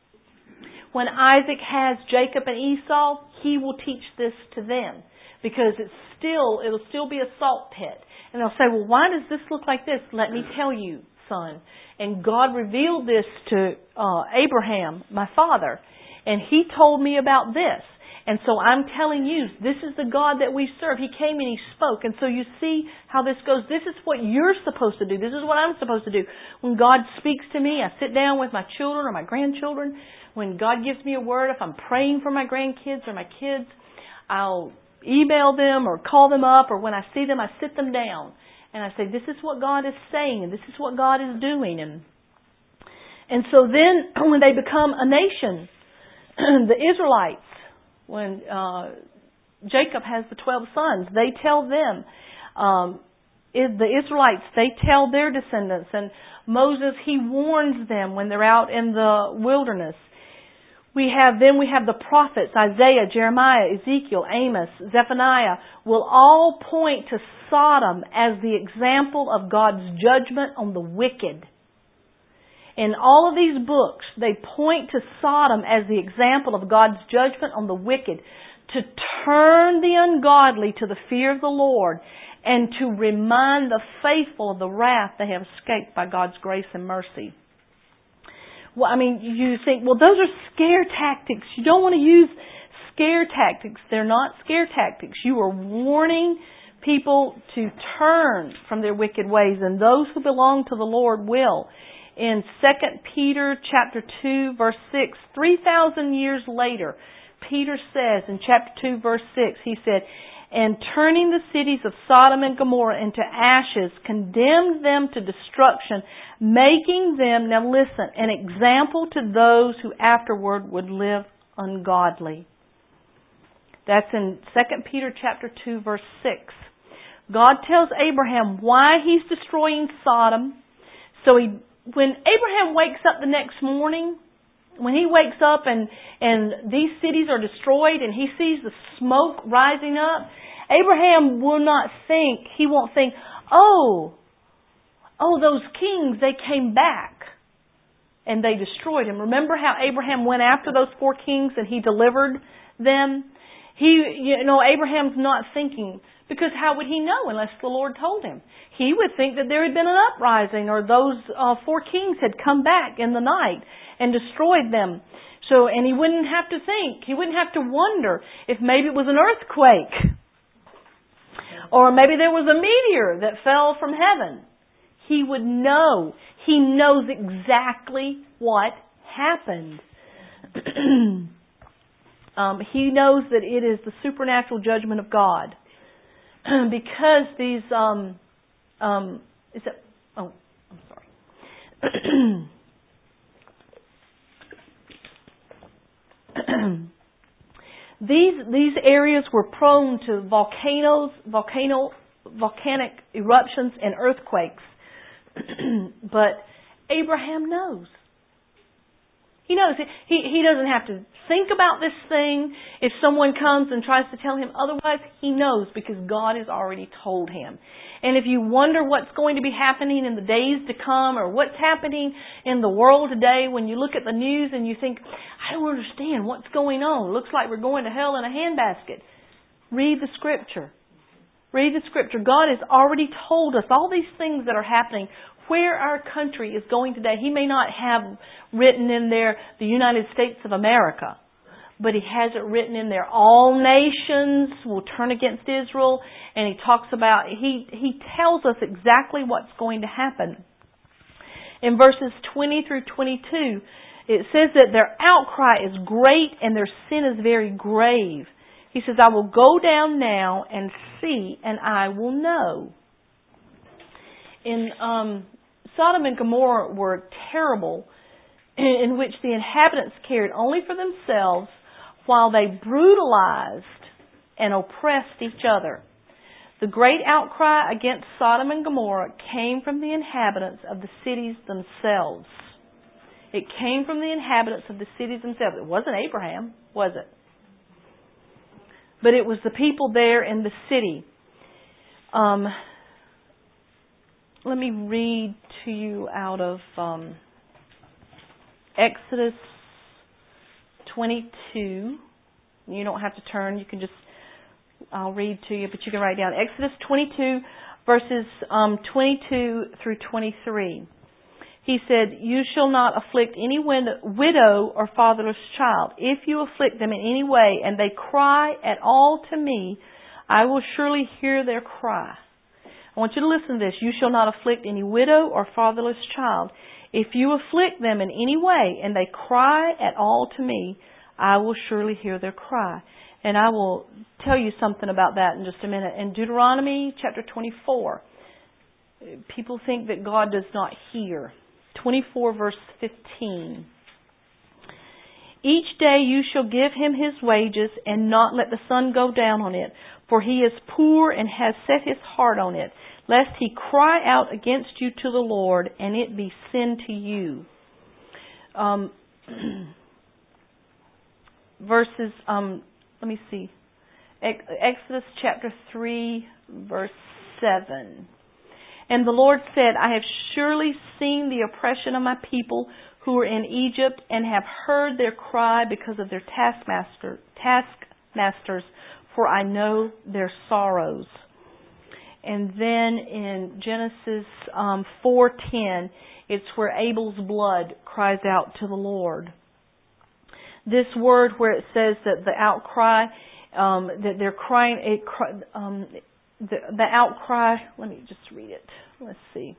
When Isaac has Jacob and Esau, he will teach this to them. Because it's still, it'll still be a salt pit. And they'll say, well, why does this look like this? Let me tell you, son. And God revealed this to uh, Abraham, my father. And he told me about this. And so I'm telling you, this is the God that we serve. He came and he spoke. And so you see how this goes. This is what you're supposed to do. This is what I'm supposed to do. When God speaks to me, I sit down with my children or my grandchildren. When God gives me a word, if I'm praying for my grandkids or my kids, I'll email them or call them up. Or when I see them, I sit them down. And I say, this is what God is saying. And this is what God is doing. And, and so then when they become a nation, the Israelites, when uh, Jacob has the twelve sons, they tell them, um, the Israelites, they tell their descendants. And Moses, he warns them when they're out in the wilderness. We have, then we have the prophets, Isaiah, Jeremiah, Ezekiel, Amos, Zephaniah, will all point to Sodom as the example of God's judgment on the wicked. In all of these books, they point to Sodom as the example of God's judgment on the wicked, to turn the ungodly to the fear of the Lord and to remind the faithful of the wrath they have escaped by God's grace and mercy. Well, I mean, you think, well, those are scare tactics. You don't want to use scare tactics. They're not scare tactics. You are warning people to turn from their wicked ways, and those who belong to the Lord will. In Second Peter chapter two, verse six, three thousand years later, Peter says in chapter two, verse six, he said, and turning the cities of Sodom and Gomorrah into ashes, condemned them to destruction, making them, now listen, an example to those who afterward would live ungodly. That's in Second Peter chapter two, verse six. God tells Abraham why He's destroying Sodom. So he, when Abraham wakes up the next morning, when he wakes up and, and these cities are destroyed and he sees the smoke rising up, Abraham will not think, he won't think, oh, oh, those kings, they came back and they destroyed him. Remember how Abraham went after those four kings and he delivered them? He, you know, Abraham's not thinking, because how would he know unless the Lord told him? He would think that there had been an uprising or those uh, four kings had come back in the night and destroyed them. So, and he wouldn't have to think. He wouldn't have to wonder if maybe it was an earthquake. Or maybe there was a meteor that fell from heaven. He would know. He knows exactly what happened. um, he knows that it is the supernatural judgment of God. Because these, um, um, is it, oh, I'm sorry. These these areas were prone to volcanoes, volcano, volcanic eruptions and earthquakes. But Abraham knows. He knows. He he doesn't have to think about this thing. If someone comes and tries to tell him otherwise, he knows because God has already told him. And if you wonder what's going to be happening in the days to come or what's happening in the world today, when you look at the news and you think, I don't understand what's going on. It looks like we're going to hell in a handbasket. Read the Scripture. Read the Scripture. God has already told us all these things that are happening, where our country is going today. He may not have written in there the United States of America, but He has it written in there. All nations will turn against Israel. And He talks about, He, he tells us exactly what's going to happen. In verses twenty through twenty-two, it says that their outcry is great and their sin is very grave. He says, I will go down now and see, and I will know. In um, Sodom and Gomorrah were terrible, in which the inhabitants cared only for themselves while they brutalized and oppressed each other. The great outcry against Sodom and Gomorrah came from the inhabitants of the cities themselves. It came from the inhabitants of the cities themselves. It wasn't Abraham, was it? But it was the people there in the city. Um, let me read to you out of um, Exodus twenty-two. You don't have to turn. You can just, I'll read to you, but you can write down. Exodus twenty-two, verses um, twenty-two through twenty-three. He said, you shall not afflict any widow or fatherless child. If you afflict them in any way, and they cry at all to me, I will surely hear their cry. I want you to listen to this. You shall not afflict any widow or fatherless child. If you afflict them in any way, and they cry at all to me, I will surely hear their cry. And I will tell you something about that in just a minute. In Deuteronomy chapter twenty-four, people think that God does not hear. twenty-four verse fifteen. Each day you shall give him his wages and not let the sun go down on it, for he is poor and has set his heart on it, lest he cry out against you to the Lord and it be sin to you. Um, verses, um, let me see, Exodus chapter three verse seven. And the Lord said, I have surely seen the oppression of my people who are in Egypt, and have heard their cry because of their taskmaster, taskmasters, for I know their sorrows. And then in Genesis um, four ten, it's where Abel's blood cries out to the Lord. This word where it says that the outcry, um, that they're crying, it, um, the, the outcry, let me just read it. Let's see.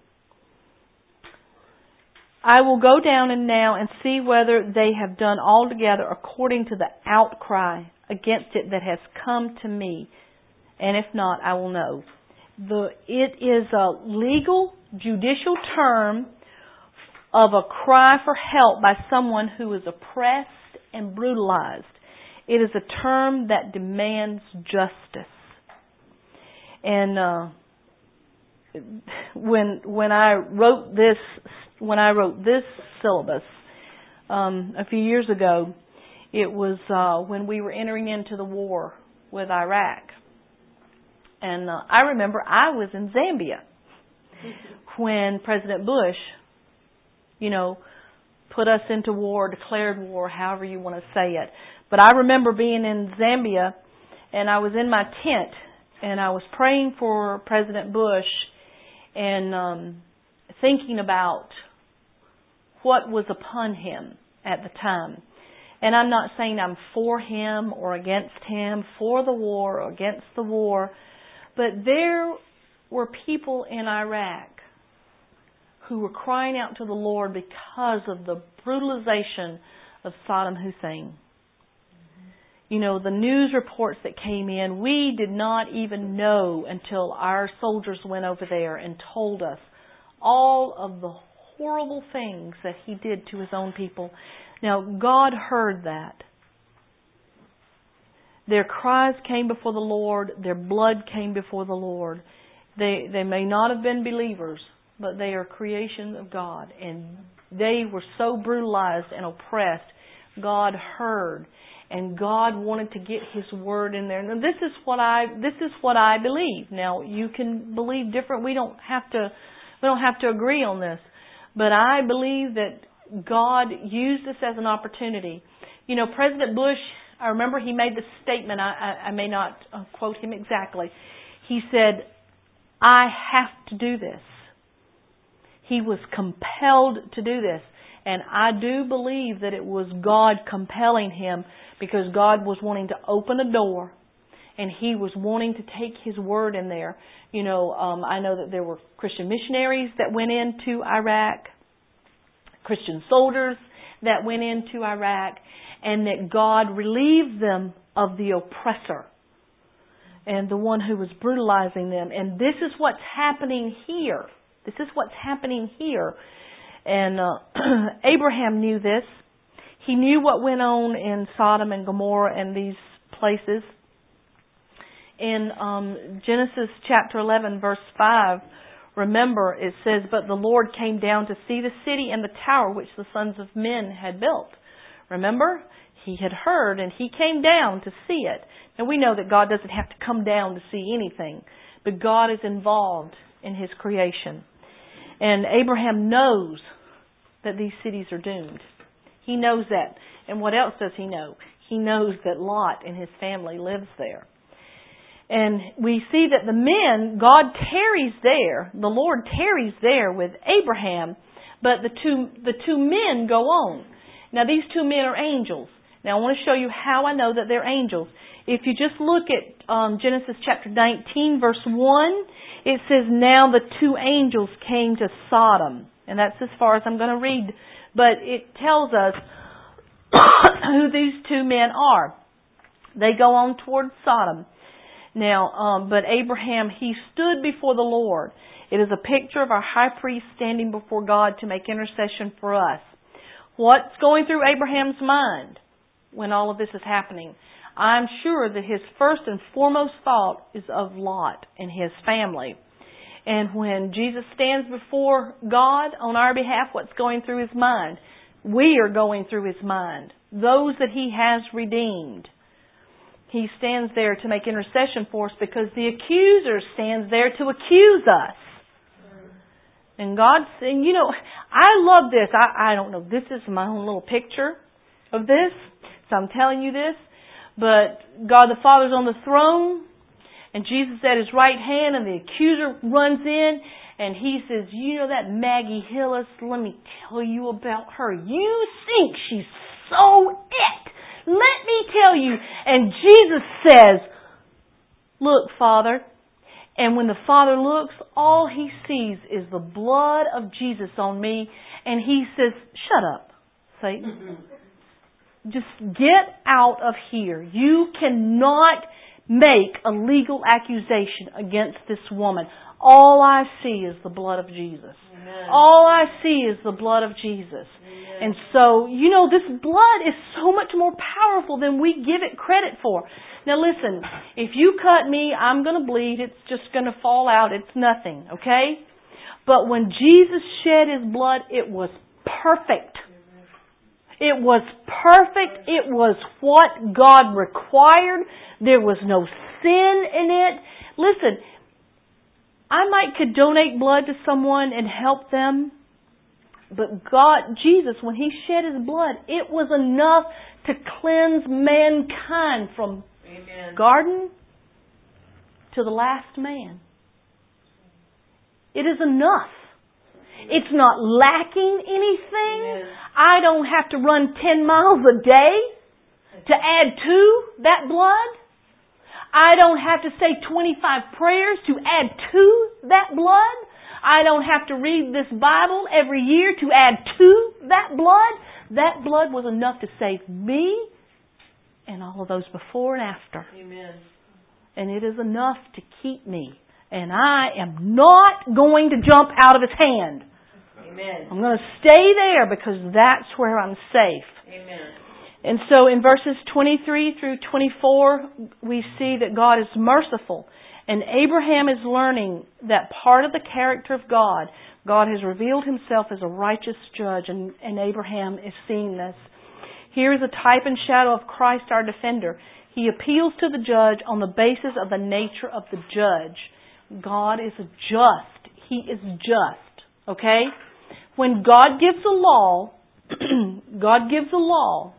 I will go down and now and see whether they have done altogether according to the outcry against it that has come to me. And if not, I will know. The, it is a legal, judicial term of a cry for help by someone who is oppressed and brutalized. It is a term that demands justice. And uh, when when I wrote this when I wrote this syllabus um, a few years ago, it was uh, when we were entering into the war with Iraq. And uh, I remember I was in Zambia when President Bush, you know, put us into war, declared war, however you want to say it. But I remember being in Zambia, and I was in my tent, and I was praying for President Bush and um, thinking about what was upon him at the time. And I'm not saying I'm for him or against him, for the war or against the war, but there were people in Iraq who were crying out to the Lord because of the brutalization of Saddam Hussein. Mm-hmm. You know, the news reports that came in, we did not even know until our soldiers went over there and told us all of the horrible things that he did to his own people. Now, God heard that. Their cries came before the Lord. Their blood came before the Lord. They they may not have been believers, but they are creation of God. And they were so brutalized and oppressed. God heard. And God wanted to get His Word in there. Now, this is what I this is what I believe. Now, you can believe different. We don't have to we don't have to agree on this. But I believe that God used this as an opportunity. You know, President Bush, I remember he made this statement. I, I, I may not quote him exactly. He said, I have to do this. He was compelled to do this. And I do believe that it was God compelling him because God was wanting to open a door and He was wanting to take His Word in there. You know, um, I know that there were Christian missionaries that went into Iraq, Christian soldiers that went into Iraq, and that God relieved them of the oppressor and the one who was brutalizing them. And this is what's happening here. This is what's happening here. And uh, Abraham knew this. He knew what went on in Sodom and Gomorrah and these places. In um, Genesis chapter eleven, verse five, remember it says, But the Lord came down to see the city and the tower which the sons of men had built. Remember? He had heard and He came down to see it. Now we know that God doesn't have to come down to see anything, but God is involved in His creation. And Abraham knows that these cities are doomed. He knows that. And what else does he know? He knows that Lot and his family lives there. And we see that the men, God tarries there. The Lord tarries there with Abraham, but the two the two men go on. Now these two men are angels. Now I want to show you how I know that they're angels. If you just look at um, Genesis chapter nineteen, verse one, it says, Now the two angels came to Sodom. And that's as far as I'm going to read. But it tells us who these two men are. They go on toward Sodom. Now, um, but Abraham, he stood before the Lord. It is a picture of our high priest standing before God to make intercession for us. What's going through Abraham's mind when all of this is happening? I'm sure that his first and foremost thought is of Lot and his family. And when Jesus stands before God on our behalf, what's going through his mind? We are going through his mind. Those that he has redeemed. He stands there to make intercession for us because the accuser stands there to accuse us. And God, and you know, I love this. I, I don't know, this is my own little picture of this. So I'm telling you this. But God the Father's on the throne. And Jesus is at his right hand, and the accuser runs in, and he says, you know that Maggie Hillis, let me tell you about her. You think she's so it. Let me tell you. And Jesus says, look, Father. And when the Father looks, all he sees is the blood of Jesus on me. And he says, shut up, Satan. Just get out of here. You cannot make a legal accusation against this woman. All I see is the blood of Jesus. Amen. All I see is the blood of Jesus. Amen. And so, you know, this blood is so much more powerful than we give it credit for. Now listen, if you cut me, I'm going to bleed. It's just going to fall out. It's nothing, okay? But when Jesus shed His blood, it was perfect. It was perfect. It was what God required. There was no sin in it. Listen, I might could donate blood to someone and help them, but God, Jesus, when He shed His blood, it was enough to cleanse mankind from Amen. Garden to the last man. It is enough. It's not lacking anything. Amen. I don't have to run ten miles a day to add to that blood. I don't have to say twenty-five prayers to add to that blood. I don't have to read this Bible every year to add to that blood. That blood was enough to save me and all of those before and after. Amen. And it is enough to keep me. And I am not going to jump out of His hand. Amen. I'm going to stay there because that's where I'm safe. Amen. And so in verses twenty-three through twenty-four, we see that God is merciful. And Abraham is learning that part of the character of God, God has revealed Himself as a righteous judge, and, and Abraham is seeing this. Here is a type and shadow of Christ our defender. He appeals to the judge on the basis of the nature of the judge. God is just. He is just. Okay? When God gives a law, God gives a law,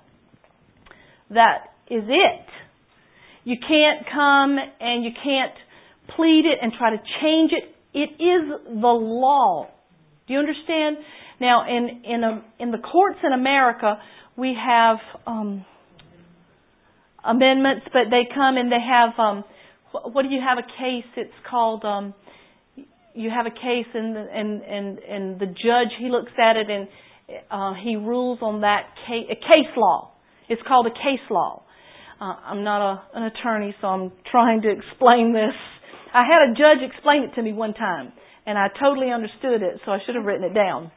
that is it. You can't come and you can't plead it and try to change it. It is the law. Do you understand? Now, in in a, in the courts in America, we have um, amendments, but they come and they have, um, what do you have a case? It's called, um, you have a case and, and, and, and the judge, he looks at it and uh, he rules on that case, a case law. It's called a case law. Uh, I'm not a, an attorney, so I'm trying to explain this. I had a judge explain it to me one time, and I totally understood it, so I should have written it down.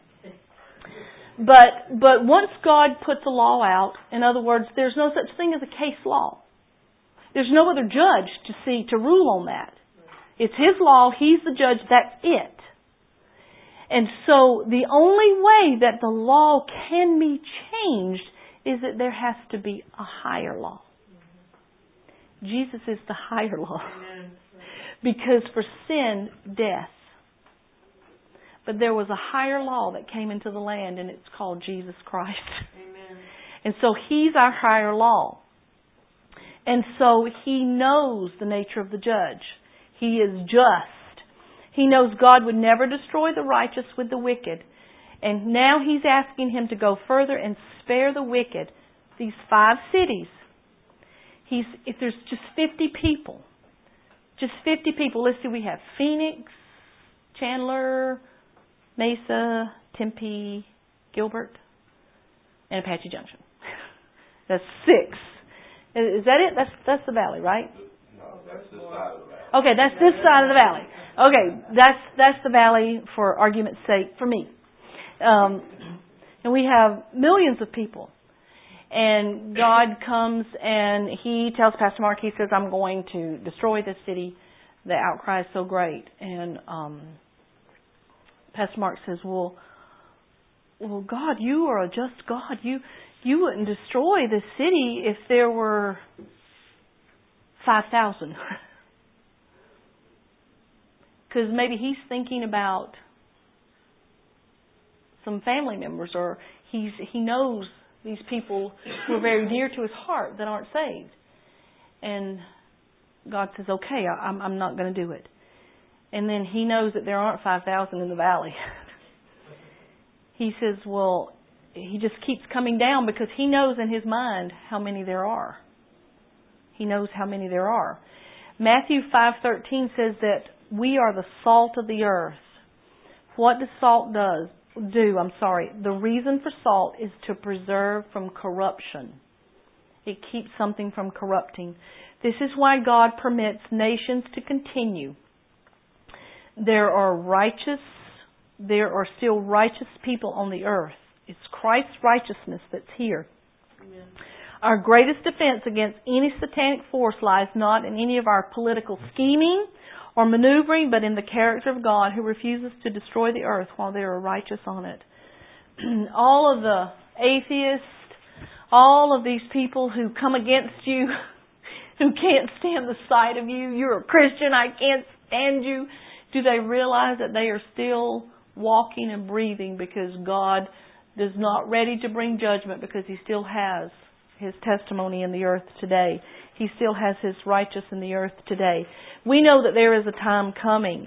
But but once God puts a law out, in other words, there's no such thing as a case law. There's no other judge to see to rule on that. It's His law. He's the judge. That's it. And so the only way that the law can be changed is that there has to be a higher law. Jesus is the higher law. Because for sin, death. But there was a higher law that came into the land, and it's called Jesus Christ. Amen. And so He's our higher law. And so He knows the nature of the judge. He is just. He knows God would never destroy the righteous with the wicked. And now He's asking Him to go further and spare the wicked. These five cities. He's, if there's just fifty people, just fifty people. Let's see, we have Phoenix, Chandler, Mesa, Tempe, Gilbert, and Apache Junction. That's six. Is that it? That's that's the valley, right?
No, that's this side of the valley.
Okay, that's this side of the valley. Okay, that's that's the valley for argument's sake for me. Um, and we have millions of people. And God comes and He tells Pastor Mark, He says, I'm going to destroy this city. The outcry is so great. And um, Pastor Mark says, well, well, God, you are a just God. You you wouldn't destroy this city if there were five thousand. Because maybe He's thinking about some family members, or he's He knows these people who are very dear to His heart that aren't saved. And God says, okay, I'm, I'm not going to do it. And then He knows that there aren't five thousand in the valley. He says, well, He just keeps coming down because He knows in His mind how many there are. He knows how many there are. Matthew five thirteen says that we are the salt of the earth. What does salt does do? I'm sorry. The reason for salt is to preserve from corruption. It keeps something from corrupting. This is why God permits nations to continue. There are righteous, there are still righteous people on the earth. It's Christ's righteousness that's here. Amen. Our greatest defense against any satanic force lies not in any of our political scheming or maneuvering, but in the character of God who refuses to destroy the earth while there are righteous on it. All of the atheists, all of these people who come against you, who can't stand the sight of you, you're a Christian, I can't stand you. Do they realize that they are still walking and breathing because God is not ready to bring judgment because He still has His testimony in the earth today. He still has His righteous in the earth today. We know that there is a time coming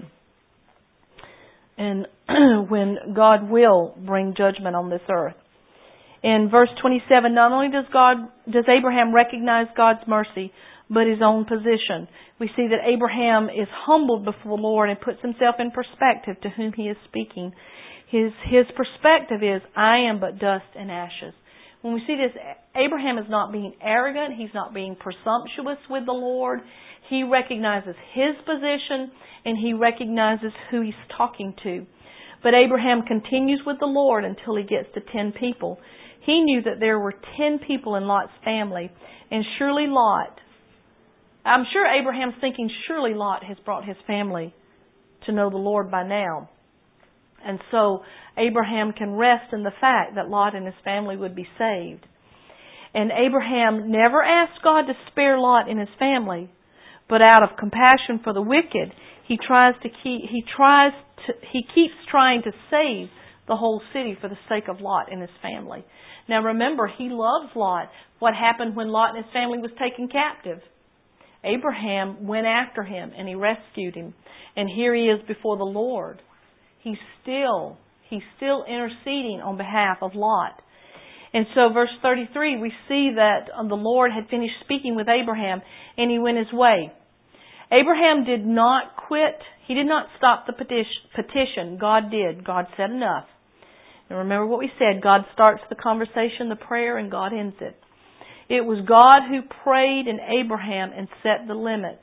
and when God will bring judgment on this earth. In verse twenty-seven, not only does God, does Abraham recognize God's mercy, but his own position. We see that Abraham is humbled before the Lord and puts himself in perspective to whom he is speaking. His, his perspective is, I am but dust and ashes. When we see this, Abraham is not being arrogant. He's not being presumptuous with the Lord. He recognizes his position and he recognizes who he's talking to. But Abraham continues with the Lord until he gets to ten people. He knew that there were ten people in Lot's family, and surely Lot, I'm sure Abraham's thinking, surely Lot has brought his family to know the Lord by now. And so Abraham can rest in the fact that Lot and his family would be saved. And Abraham never asked God to spare Lot and his family, but out of compassion for the wicked, he tries to keep, he tries to, he keeps trying to save the whole city for the sake of Lot and his family. Now remember, he loves Lot. What happened when Lot and his family was taken captive? Abraham went after him and he rescued him. And here he is before the Lord. He's still, he's still interceding on behalf of Lot. And so verse thirty-three, we see that the Lord had finished speaking with Abraham and he went his way. Abraham did not quit. He did not stop the petition. God did. God said enough. And remember what we said. God starts the conversation, the prayer, and God ends it. It was God who prayed in Abraham and set the limits.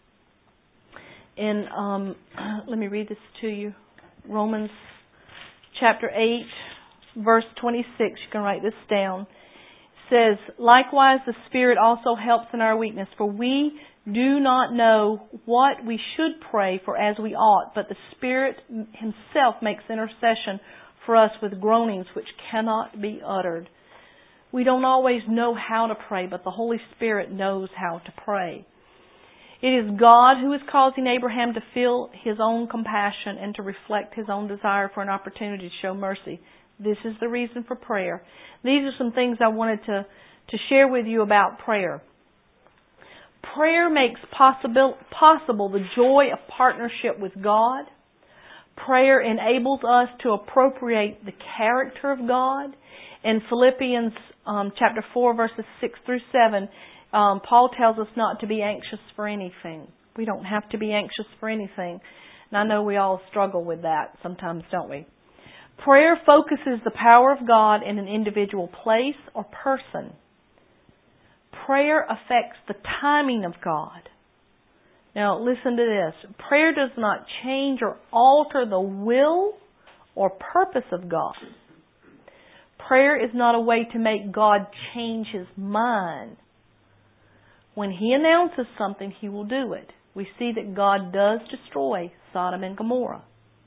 In um, let me read this to you. Romans chapter eight, verse twenty-six. You can write this down. It says, likewise the Spirit also helps in our weakness, for we do not know what we should pray for as we ought, but the Spirit Himself makes intercession for us with groanings which cannot be uttered. We don't always know how to pray, but the Holy Spirit knows how to pray. It is God who is causing Abraham to feel his own compassion and to reflect his own desire for an opportunity to show mercy. This is the reason for prayer. These are some things I wanted to, to share with you about prayer. Prayer makes possible, possible the joy of partnership with God. Prayer enables us to appropriate the character of God. In Philippians um, chapter four, verses six through seven, um, Paul tells us not to be anxious for anything. We don't have to be anxious for anything. And I know we all struggle with that sometimes, don't we? Prayer focuses the power of God in an individual place or person. Prayer affects the timing of God. Now, listen to this. Prayer does not change or alter the will or purpose of God. Prayer is not a way to make God change His mind. When He announces something, He will do it. We see that God does destroy Sodom and Gomorrah.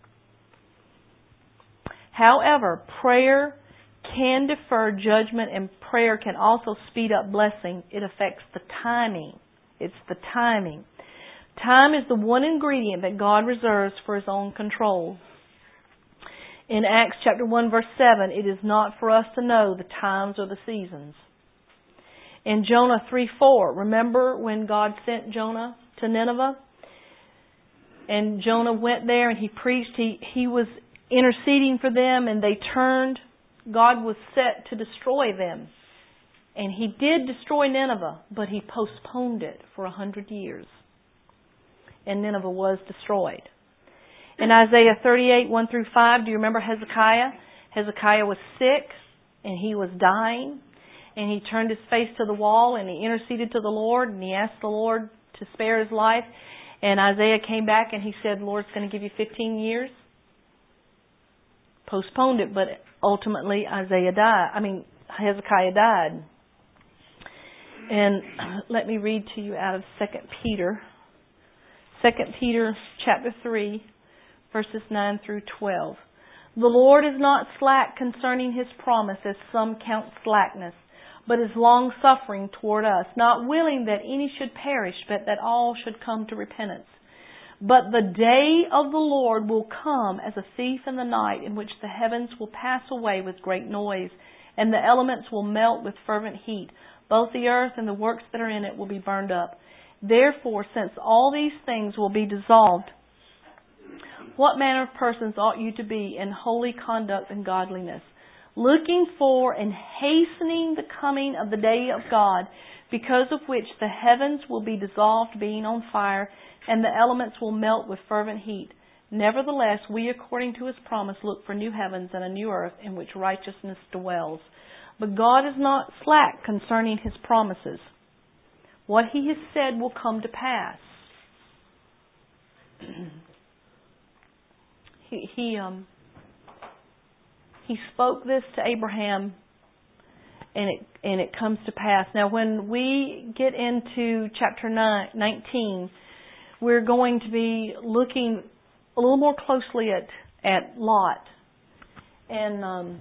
However, prayer can defer judgment and prayer can also speed up blessing. It affects the timing. It's the timing. Time is the one ingredient that God reserves for His own control. In Acts chapter one verse seven, it is not for us to know the times or the seasons. In Jonah three four, remember when God sent Jonah to Nineveh. And Jonah went there and he preached. He, he was interceding for them, and they turned. God was set to destroy them. And He did destroy Nineveh, but He postponed it for a hundred years. And Nineveh was destroyed. In Isaiah thirty-eight, one through five, do you remember Hezekiah? Hezekiah was sick and he was dying. And he turned his face to the wall and he interceded to the Lord and he asked the Lord to spare his life. And Isaiah came back and he said, the Lord's going to give you fifteen years. Postponed it, but ultimately Isaiah died. I mean, Hezekiah died. And let me read to you out of Second Peter. Second Peter chapter three, verses nine through twelve. The Lord is not slack concerning His promise, as some count slackness, but is long-suffering toward us, not willing that any should perish, but that all should come to repentance. But the day of the Lord will come as a thief in the night, in which the heavens will pass away with great noise, and the elements will melt with fervent heat. Both the earth and the works that are in it will be burned up. Therefore, since all these things will be dissolved, what manner of persons ought you to be in holy conduct and godliness, looking for and hastening the coming of the day of God, because of which the heavens will be dissolved, being on fire, and the elements will melt with fervent heat. Nevertheless, we, according to His promise, look for new heavens and a new earth in which righteousness dwells. But God is not slack concerning His promises. What He has said will come to pass. he he um he spoke this to Abraham, and it and it comes to pass. Now, when we get into chapter nine, nineteen, we're going to be looking a little more closely at at Lot, and um,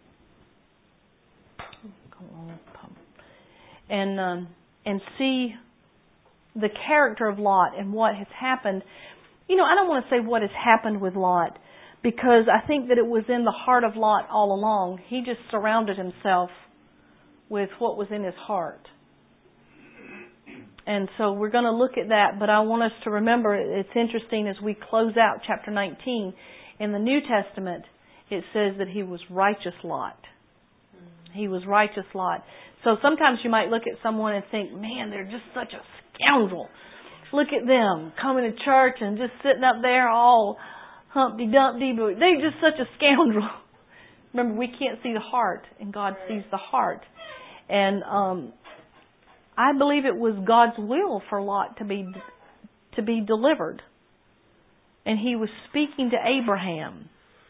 and um, and see the character of Lot and what has happened. You know, I don't want to say what has happened with Lot, because I think that it was in the heart of Lot all along. He just surrounded himself with what was in his heart. And so we're going to look at that, but I want us to remember, it's interesting as we close out chapter nineteen, in the New Testament, it says that he was righteous Lot. He was righteous Lot. So sometimes you might look at someone and think, man, they're just such a scoundrel. Look at them coming to church and just sitting up there all Humpty Dumpty, but they're just such a scoundrel. Remember, we can't see the heart, and God sees the heart. And um, I believe it was God's will for Lot to be to be delivered. And He was speaking to Abraham.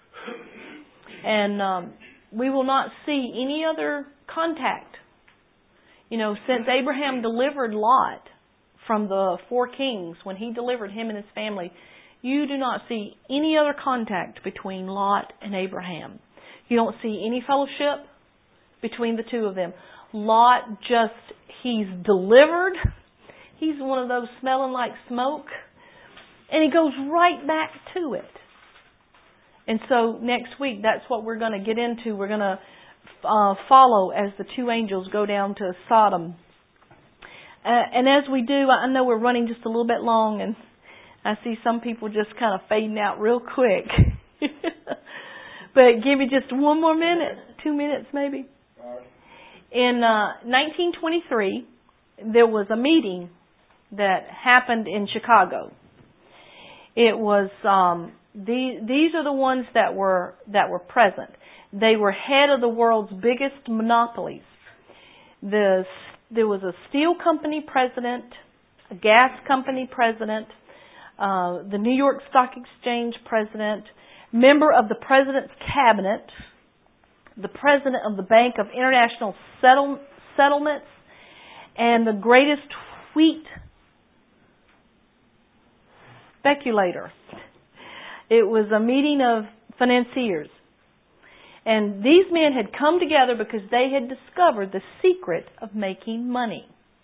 And um, we will not see any other contact. You know, since Abraham delivered Lot from the four kings, when he delivered him and his family, you do not see any other contact between Lot and Abraham. You don't see any fellowship between the two of them. Lot just, he's delivered. He's one of those smelling like smoke. And he goes right back to it. And so next week, that's what we're going to get into. We're going to uh, follow as the two angels go down to Sodom. Uh, and as we do, I know we're running just a little bit long, and I see some people just kind of fading out real quick. But give me just one more minute, two minutes maybe. In uh, nineteen twenty-three, there was a meeting that happened in Chicago. It was um, the, these are the ones that were that were present. They were head of the world's biggest monopolies. The There was a steel company president, a gas company president, uh, the New York Stock Exchange president, member of the president's cabinet, the president of the Bank of International Settle- Settlements, and the greatest wheat speculator. It was a meeting of financiers. And these men had come together because they had discovered the secret of making money.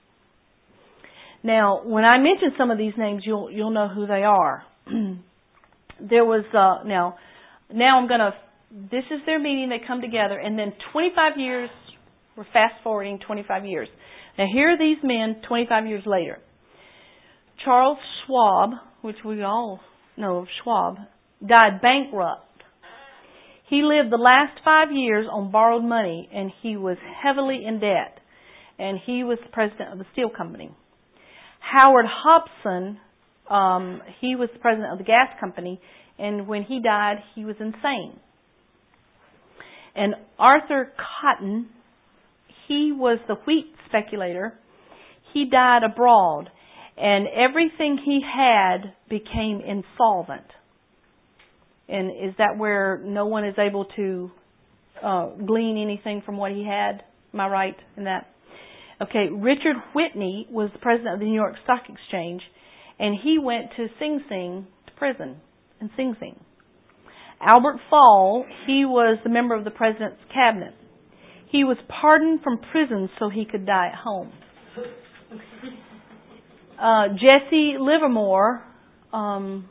Now, when I mention some of these names, you'll you'll know who they are. There was uh, now, now I'm going to. This is their meeting. They come together, and then twenty-five years. We're fast forwarding twenty-five years. Now here are these men twenty-five years later. Charles Schwab, which we all know of Schwab, died bankrupt. He lived the last five years on borrowed money, and he was heavily in debt. And he was the president of the steel company. Howard Hobson, um, he was the president of the gas company, and when he died, he was insane. And Arthur Cotton, he was the wheat speculator. He died abroad, and everything he had became insolvent. And is that where no one is able to uh, glean anything from what he had? Am I right in that? Okay, Richard Whitney was the president of the New York Stock Exchange, and he went to Sing Sing, to prison in Sing Sing. Albert Fall, he was the member of the president's cabinet. He was pardoned from prison so he could die at home. Uh, Jesse Livermore, um,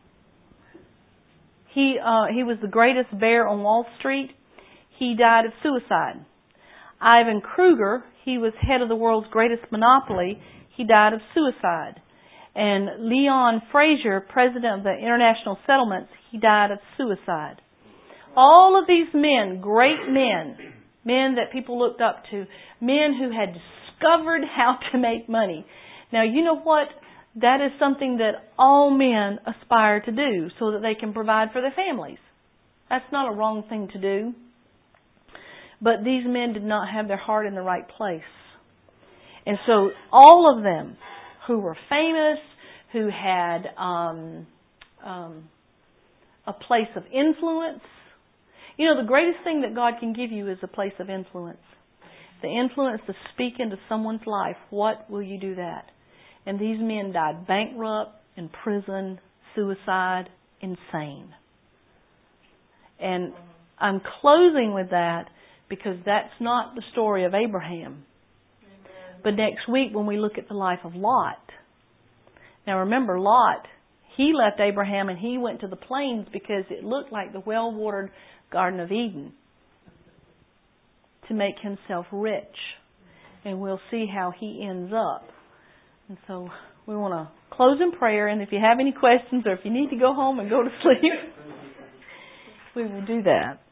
he uh, he was the greatest bear on Wall Street. He died of suicide. Ivan Kruger, he was head of the world's greatest monopoly. He died of suicide. And Leon Fraser, president of the International Settlements, he died of suicide. All of these men, great men, men that people looked up to, men who had discovered how to make money. Now, you know what? That is something that all men aspire to do so that they can provide for their families. That's not a wrong thing to do. But these men did not have their heart in the right place. And so all of them who were famous, who had um, um, a place of influence. You know, the greatest thing that God can give you is a place of influence. The influence to speak into someone's life. What will you do that? And these men died bankrupt, in prison, suicide, insane. And I'm closing with that because that's not the story of Abraham. But next week when we look at the life of Lot. Now remember, Lot, he left Abraham and he went to the plains because it looked like the well-watered Garden of Eden to make himself rich. And we'll see how he ends up. And so we want to close in prayer. And if you have any questions or if you need to go home and go to sleep, we will do that.